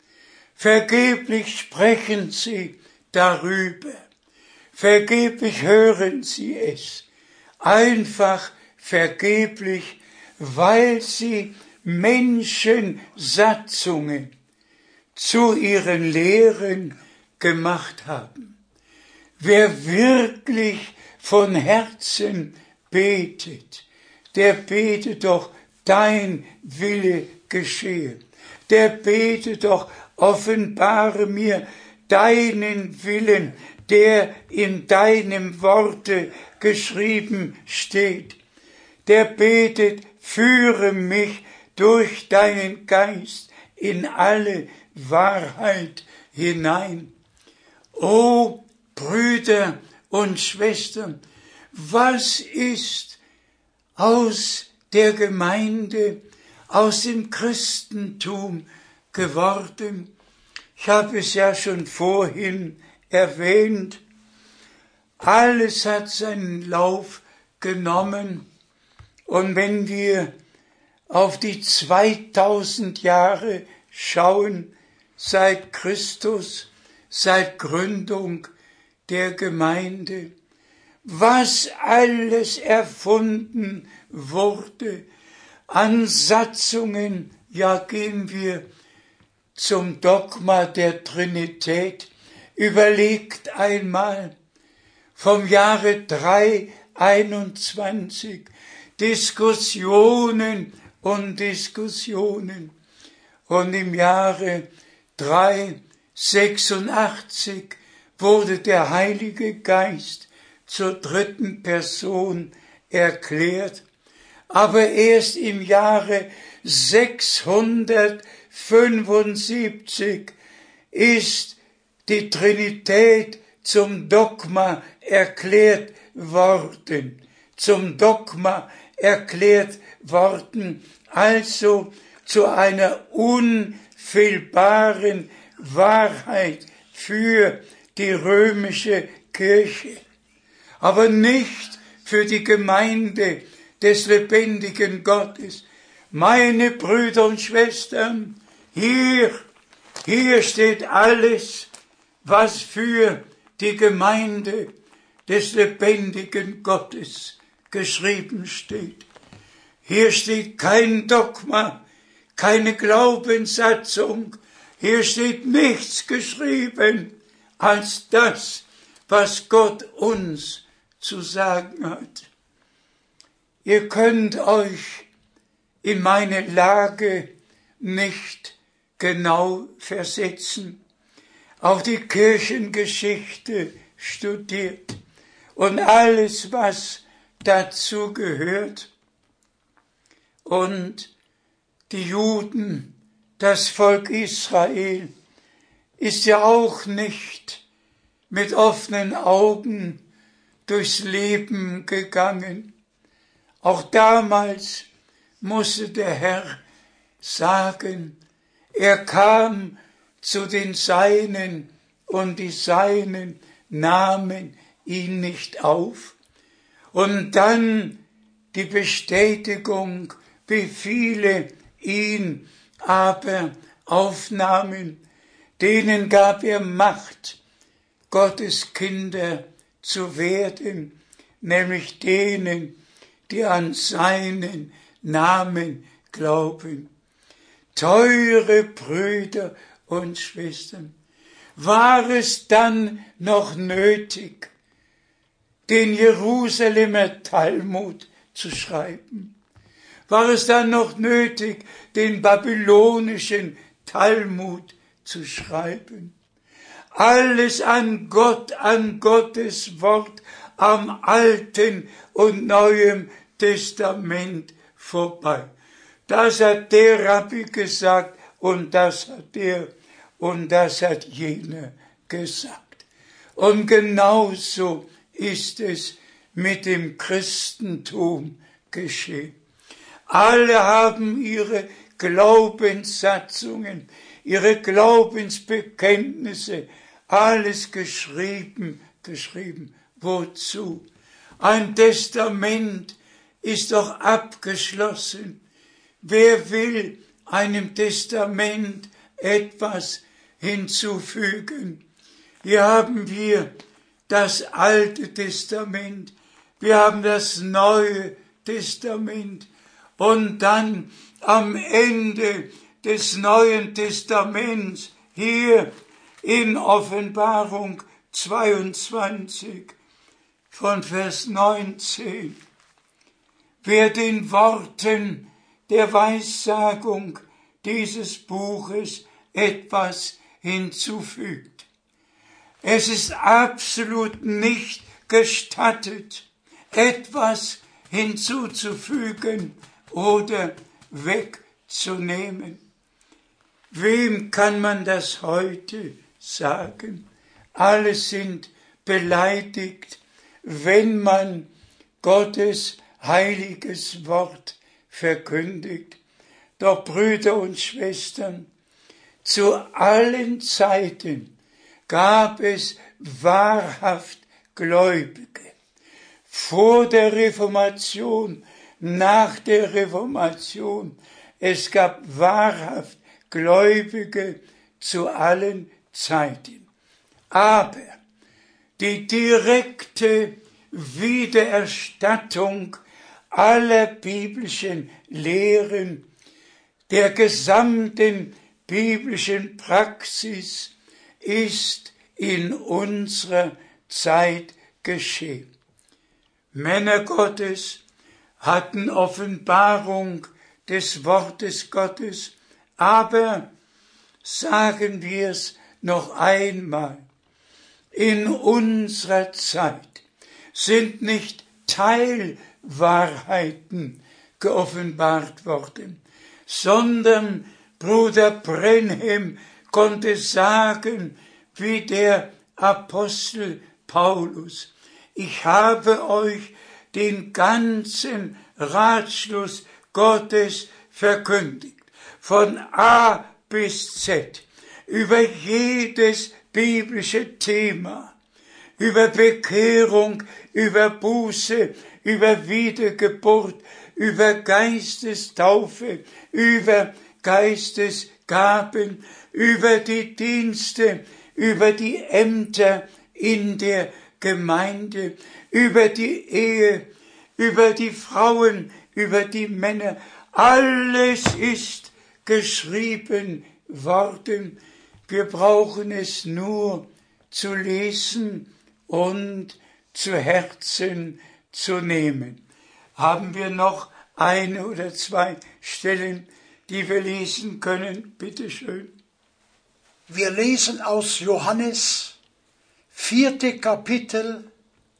Vergeblich sprechen sie darüber. Vergeblich hören sie es. Einfach vergeblich, weil sie Menschensatzungen zu ihren Lehren gemacht haben. Wer wirklich von Herzen betet, der betet doch, dein Wille geschehe. Der betet doch, offenbare mir deinen Willen, der in deinem Worte geschrieben steht. Der betet, führe mich durch deinen Geist in alle Wahrheit hinein. O Brüder und Schwestern, was ist aus der Gemeinde, aus dem Christentum geworden? Ich habe es ja schon vorhin erwähnt. Alles hat seinen Lauf genommen. Und wenn wir auf die zweitausend Jahre schauen, seit Christus, seit Gründung der Gemeinde, was alles erfunden wurde an Satzungen, ja, gehen wir zum Dogma der Trinität. Überlegt einmal, vom Jahre dreihunderteinundzwanzig, Diskussionen und Diskussionen. Und im Jahre dreihundertsechsundachtzig wurde der Heilige Geist zur dritten Person erklärt. Aber erst im Jahre sechshundertfünfundsiebzig ist die Trinität zum Dogma erklärt worden. Zum Dogma erklärt worden, also zu einer unfehlbaren Wahrheit für die römische Kirche, aber nicht für die Gemeinde des lebendigen Gottes. Meine Brüder und Schwestern, hier, hier steht alles, was für die Gemeinde des lebendigen Gottes geschrieben steht. Hier steht kein Dogma, keine Glaubenssatzung, hier steht nichts geschrieben als das, was Gott uns zu sagen hat. Ihr könnt euch in meine Lage nicht genau versetzen, auch die Kirchengeschichte studiert und alles, was dazu gehört. Und die Juden, das Volk Israel, ist ja auch nicht mit offenen Augen durchs Leben gegangen. Auch damals musste der Herr sagen, er kam zu den Seinen und die Seinen nahmen ihn nicht auf. Und dann die Bestätigung, wie viele ihn aber aufnahmen, denen gab er Macht, Gottes Kinder zu werden, nämlich denen, die an seinen Namen glauben. Teure Brüder und Schwestern, war es dann noch nötig, den Jerusalemer Talmud zu schreiben? War es dann noch nötig, den babylonischen Talmud zu schreiben? Alles an Gott, an Gottes Wort, am Alten und Neuen Testament vorbei. Das hat der Rabbi gesagt und das hat der und das hat jener gesagt. Und genauso ist es mit dem Christentum geschehen. Alle haben ihre Glaubenssatzungen, ihre Glaubensbekenntnisse, alles geschrieben, geschrieben. Wozu? Ein Testament ist doch abgeschlossen. Wer will einem Testament etwas hinzufügen. Hier haben wir das Alte Testament, wir haben das Neue Testament und dann am Ende des Neuen Testaments hier in Offenbarung zweiundzwanzig von Vers neunzehn. Wer den Worten der Weissagung dieses Buches etwas hinzufügt. Es ist absolut nicht gestattet, etwas hinzuzufügen oder wegzunehmen. Wem kann man das heute sagen? Alle sind beleidigt, wenn man Gottes heiliges Wort verkündigt. Doch Brüder und Schwestern, zu allen Zeiten gab es wahrhaft Gläubige. Vor der Reformation, nach der Reformation, es gab wahrhaft Gläubige zu allen Zeiten. Aber die direkte Wiedererstattung aller biblischen Lehren, der gesamten biblischen Praxis ist in unserer Zeit geschehen. Männer Gottes hatten Offenbarung des Wortes Gottes, aber sagen wir es noch einmal, in unserer Zeit sind nicht Teilwahrheiten geoffenbart worden, sondern Bruder Branham konnte sagen, wie der Apostel Paulus: Ich habe euch den ganzen Ratschluss Gottes verkündigt, von A bis Z, über jedes biblische Thema, über Bekehrung, über Buße, über Wiedergeburt, über Geistestaufe, über Geistesgaben, über die Dienste, über die Ämter in der Gemeinde, über die Ehe, über die Frauen, über die Männer. Alles ist geschrieben worden. Wir brauchen es nur zu lesen und zu Herzen zu nehmen. Haben wir noch eine oder zwei Stellen, die wir lesen können? Bitte schön. Wir lesen aus Johannes, vierte Kapitel,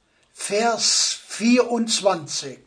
Vers vierundzwanzig.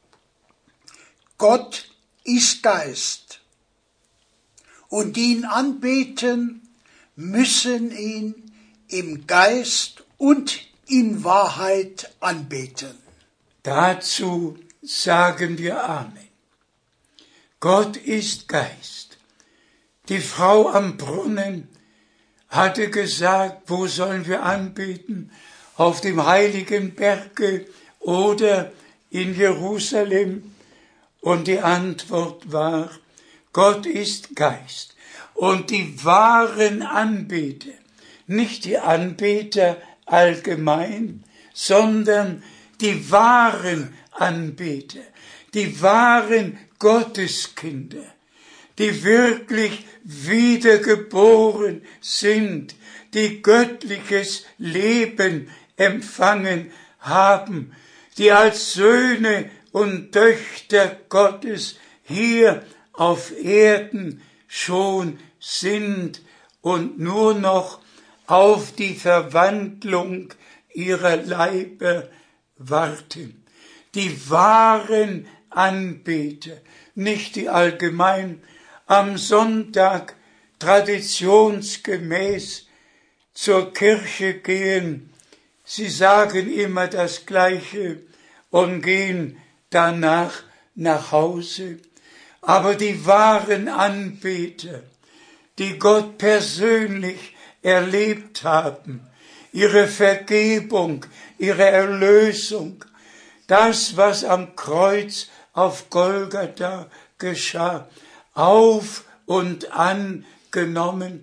Gott ist Geist, und die ihn anbeten, müssen ihn im Geist und in Wahrheit anbeten. Dazu sagen wir Amen. Gott ist Geist. Die Frau am Brunnen hatte gesagt, wo sollen wir anbeten? Auf dem heiligen Berge oder in Jerusalem? Und die Antwort war, Gott ist Geist. Und die wahren Anbeter, nicht die Anbeter allgemein, sondern die wahren Anbeter, die wahren Gotteskinder, die wirklich wiedergeboren sind, die göttliches Leben empfangen haben, die als Söhne und Töchter Gottes hier auf Erden schon sind und nur noch auf die Verwandlung ihrer Leiber warten. Die wahren Anbeter, nicht die allgemein am Sonntag traditionsgemäß zur Kirche gehen. Sie sagen immer das Gleiche und gehen danach nach Hause. Aber die wahren Anbeter, die Gott persönlich erlebt haben, ihre Vergebung, ihre Erlösung, das, was am Kreuz auf Golgatha geschah, auf und angenommen,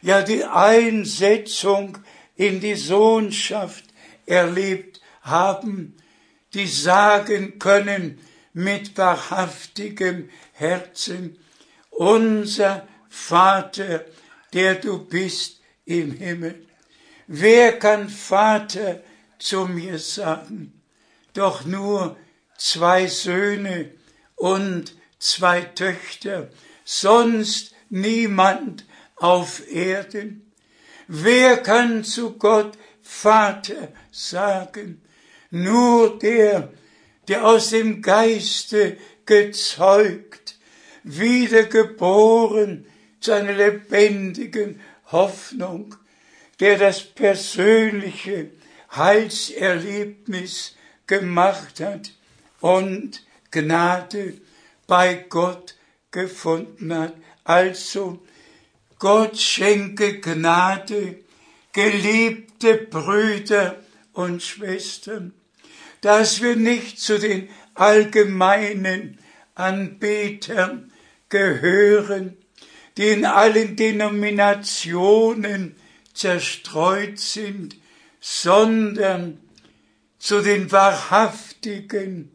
ja die Einsetzung in die Sohnschaft erlebt haben, die sagen können mit wahrhaftigem Herzen: Unser Vater, der du bist im Himmel. Wer kann Vater zu mir sagen? Doch nur zwei Söhne und zwei Töchter, sonst niemand auf Erden. Wer kann zu Gott Vater sagen? Nur der, der aus dem Geiste gezeugt, wiedergeboren zu einer lebendigen Hoffnung, der das persönliche Heilserlebnis gemacht hat und Gnade bei Gott gefunden hat. Also, Gott schenke Gnade, geliebte Brüder und Schwestern, dass wir nicht zu den allgemeinen Anbetern gehören, die in allen Denominationen zerstreut sind, sondern zu den wahrhaftigen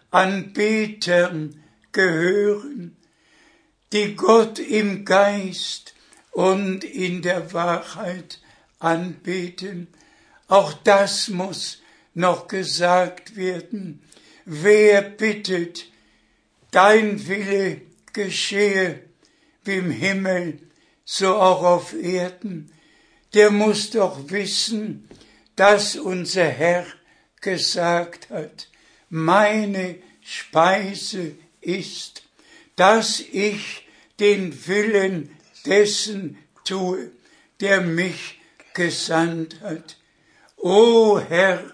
Anbetern gehören, die Gott im Geist und in der Wahrheit anbeten. Auch das muss noch gesagt werden. Wer bittet, dein Wille geschehe wie im Himmel, so auch auf Erden, der muss doch wissen, dass unser Herr gesagt hat: Meine Speise ist, dass ich den Willen dessen tue, der mich gesandt hat. O Herr,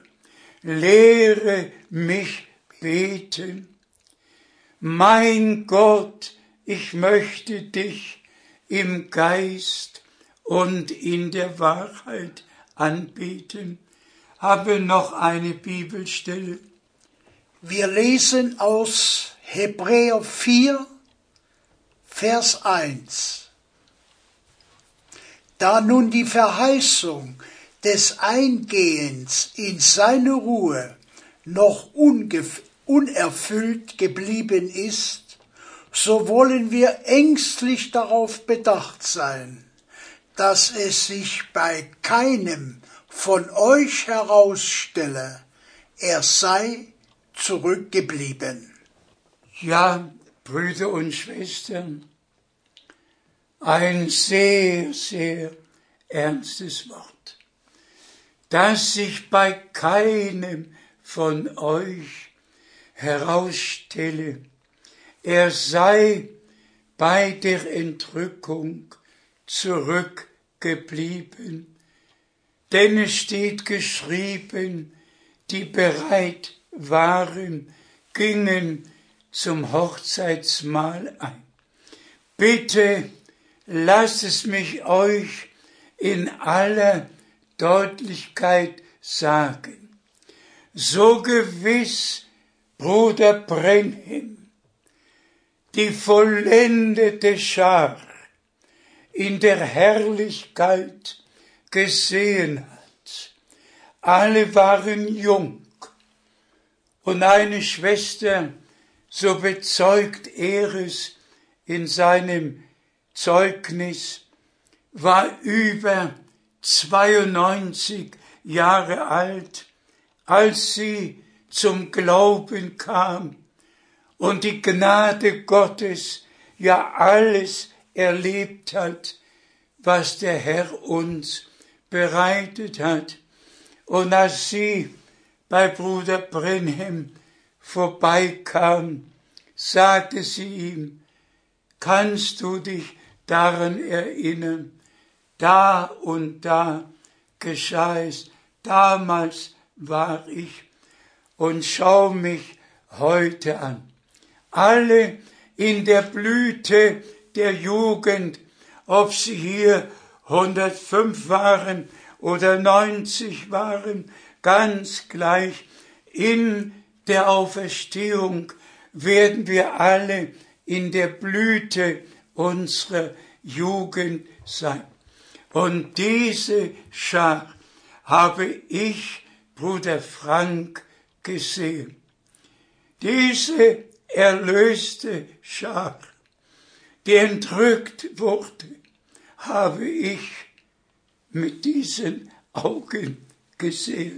lehre mich beten. Mein Gott, ich möchte dich im Geist und in der Wahrheit anbeten. Habe noch eine Bibelstelle. Wir lesen aus Hebräer vier, Vers eins. Da nun die Verheißung des Eingehens in seine Ruhe noch unerfüllt geblieben ist, so wollen wir ängstlich darauf bedacht sein, dass es sich bei keinem von euch herausstelle, er sei zurückgeblieben. Ja, Brüder und Schwestern, ein sehr, sehr ernstes Wort, dass sich bei keinem von euch herausstelle, er sei bei der Entrückung zurückgeblieben. Denn es steht geschrieben, die bereit waren, gingen zum Hochzeitsmahl ein. Bitte lasst es mich euch in aller Deutlichkeit sagen. So gewiss, Bruder Brenhem, die vollendete Schar in der Herrlichkeit gesehen hat. Alle waren jung und eine Schwester, so bezeugt er es in seinem Zeugnis, war über zweiundneunzig Jahre alt, als sie zum Glauben kam und die Gnade Gottes ja alles erlebt hat, was der Herr uns bereitet hat. Und als sie bei Bruder Brenhem vorbeikam, sagte sie ihm: Kannst du dich daran erinnern, da und da geschah es, damals war ich, und schau mich heute an. Alle in der Blüte der Jugend, ob sie hier hundertfünf waren oder neunzig waren, ganz gleich, in der Auferstehung werden wir alle in der Blüte unserer Jugend sein. Und diese Schar habe ich, Bruder Frank, gesehen. Diese erlöste Schar, die entrückt wurde, habe ich mit diesen Augen gesehen.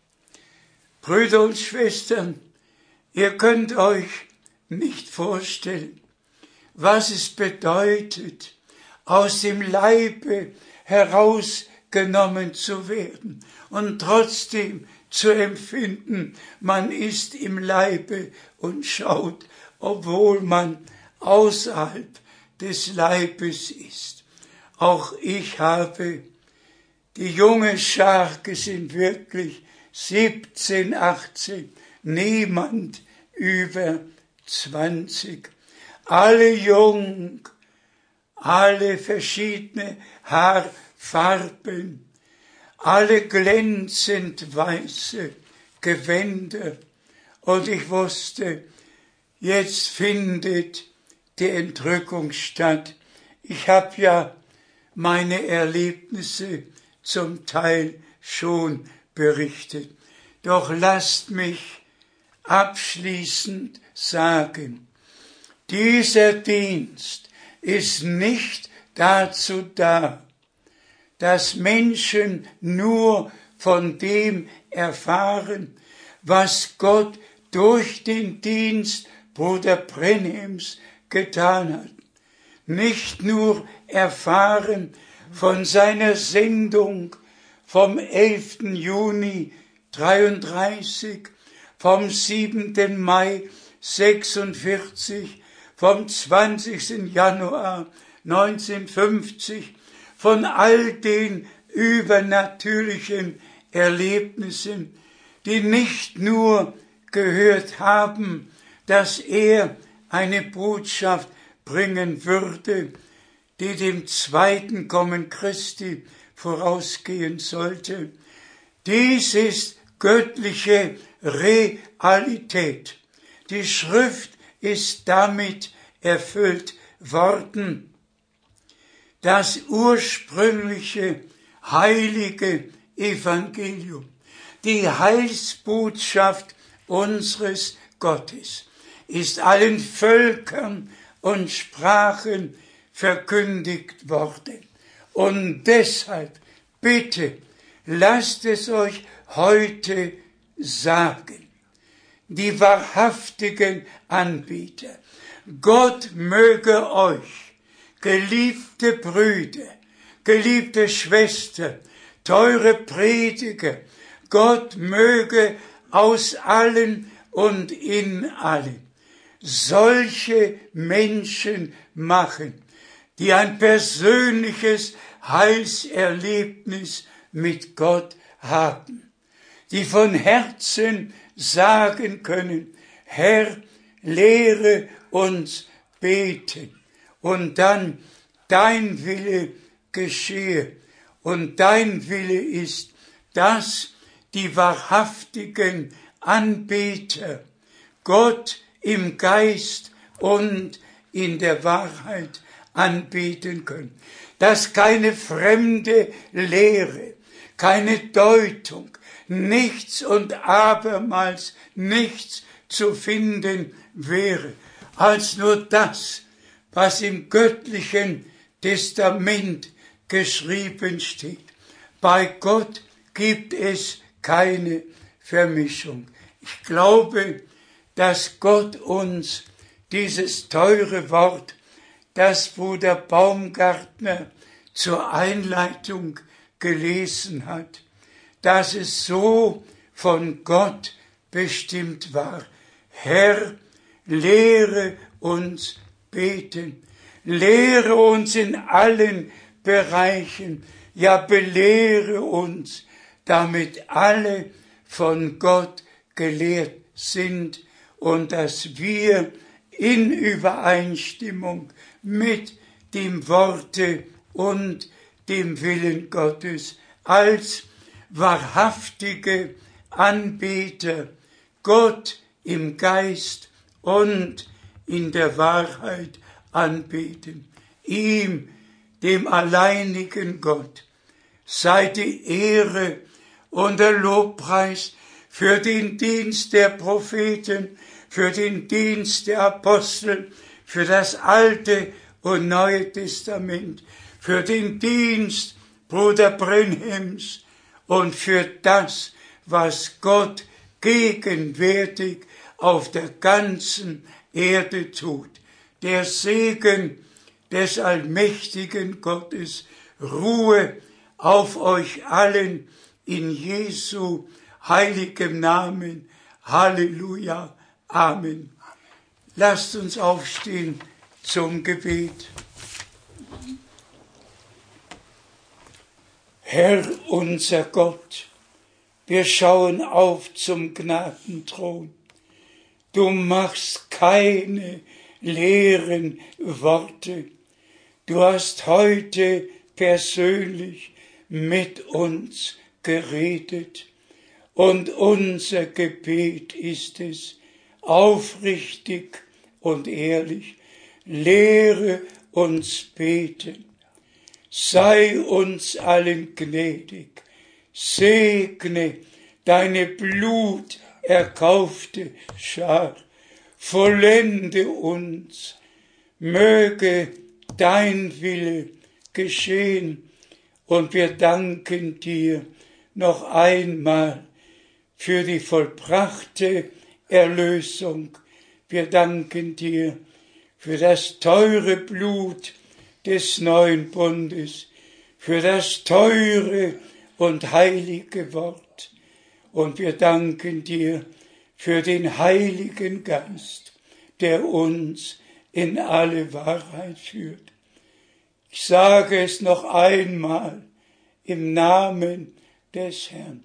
Brüder und Schwestern, ihr könnt euch nicht vorstellen, was es bedeutet, aus dem Leibe herausgenommen zu werden und trotzdem zu empfinden, man ist im Leibe und schaut, obwohl man außerhalb des Leibes ist. Auch ich habe die junge Schar gesehen, wirklich siebzehn, achtzehn, niemand über zwanzig. Alle jung, alle verschiedene Haarfarben, alle glänzend weiße Gewänder. Und ich wusste, jetzt findet die Entrückung statt. Ich habe ja meine Erlebnisse zum Teil schon berichtet. Doch lasst mich abschließend sagen, dieser Dienst ist nicht dazu da, dass Menschen nur von dem erfahren, was Gott durch den Dienst Bruder Brenhems getan hat. Nicht nur erfahren von seiner Sendung vom elften Juni dreiunddreißig, vom siebenten Mai sechsundvierzig, vom zwanzigsten Januar neunzehnhundertfünfzig, von all den übernatürlichen Erlebnissen, die nicht nur gehört haben, dass er eine Botschaft bringen würde, die dem zweiten Kommen Christi vorausgehen sollte. Dies ist göttliche Realität. Die Schrift ist damit erfüllt worden. Das ursprüngliche heilige Evangelium, die Heilsbotschaft unseres Gottes, ist allen Völkern und Sprachen verkündigt worden. Und deshalb, bitte, lasst es euch heute sagen, die wahrhaftigen Anbieter, Gott möge euch, geliebte Brüder, geliebte Schwestern, teure Prediger, Gott möge aus allen und in allen solche Menschen machen, die ein persönliches Heilserlebnis mit Gott haben, die von Herzen sagen können, Herr, lehre uns beten und dann dein Wille geschehe. Und dein Wille ist, dass die wahrhaftigen Anbeter Gott im Geist und in der Wahrheit anbeten können. Dass keine fremde Lehre, keine Deutung, nichts und abermals nichts zu finden wäre, als nur das, was im göttlichen Testament geschrieben steht. Bei Gott gibt es keine Vermischung. Ich glaube, dass Gott uns dieses teure Wort, das Bruder Baumgartner zur Einleitung gelesen hat, dass es so von Gott bestimmt war. Herr, lehre uns beten, lehre uns in allen Bereichen, ja belehre uns, damit alle von Gott gelehrt sind und dass wir in Übereinstimmung mit dem Worte und dem Willen Gottes als wahrhaftige Anbeter Gott im Geist und in der Wahrheit anbeten, ihm dem alleinigen Gott, sei die Ehre und der Lobpreis für den Dienst der Propheten, für den Dienst der Apostel, für das Alte und Neue Testament, für den Dienst Bruder Brenhems und für das, was Gott gegenwärtig auf der ganzen Erde tut. Der Segen des allmächtigen Gottes ruhe auf euch allen in Jesu heiligem Namen. Halleluja. Amen. Lasst uns aufstehen zum Gebet. Herr unser Gott, wir schauen auf zum Gnadenthron. Du machst keine leeren Worte. Du hast heute persönlich mit uns geredet. Und unser Gebet ist es, aufrichtig und ehrlich, lehre uns beten. Sei uns allen gnädig, segne deine bluterkaufte Schar, vollende uns, möge dein Wille geschehen, und wir danken dir noch einmal für die vollbrachte Erlösung. Wir danken dir für das teure Blut des neuen Bundes, für das teure und heilige Wort. Und wir danken dir für den Heiligen Geist, der uns in alle Wahrheit führt. Ich sage es noch einmal im Namen des Herrn.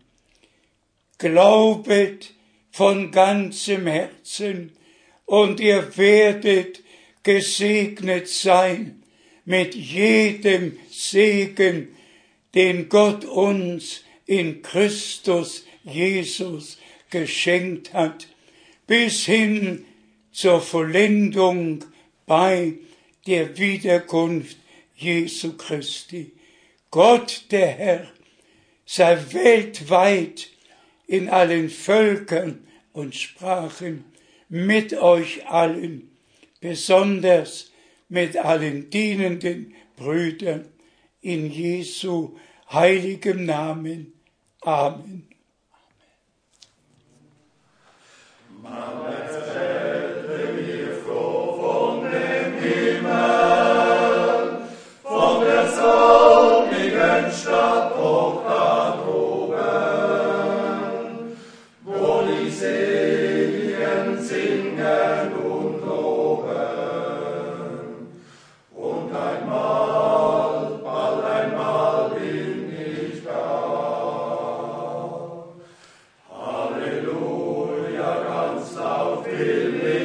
Glaubet von ganzem Herzen, und ihr werdet gesegnet sein mit jedem Segen, den Gott uns in Christus Jesus geschenkt hat, bis hin zur Vollendung bei der Wiederkunft Jesu Christi. Gott, der Herr, sei weltweit in allen Völkern und Sprachen mit euch allen, besonders mit allen dienenden Brüdern, in Jesu heiligem Namen. Amen. Von der sonnigen Stadt hoch da droben, wo die Seligen singen und loben. Und einmal, bald einmal bin ich da. Halleluja, ganz laut will ich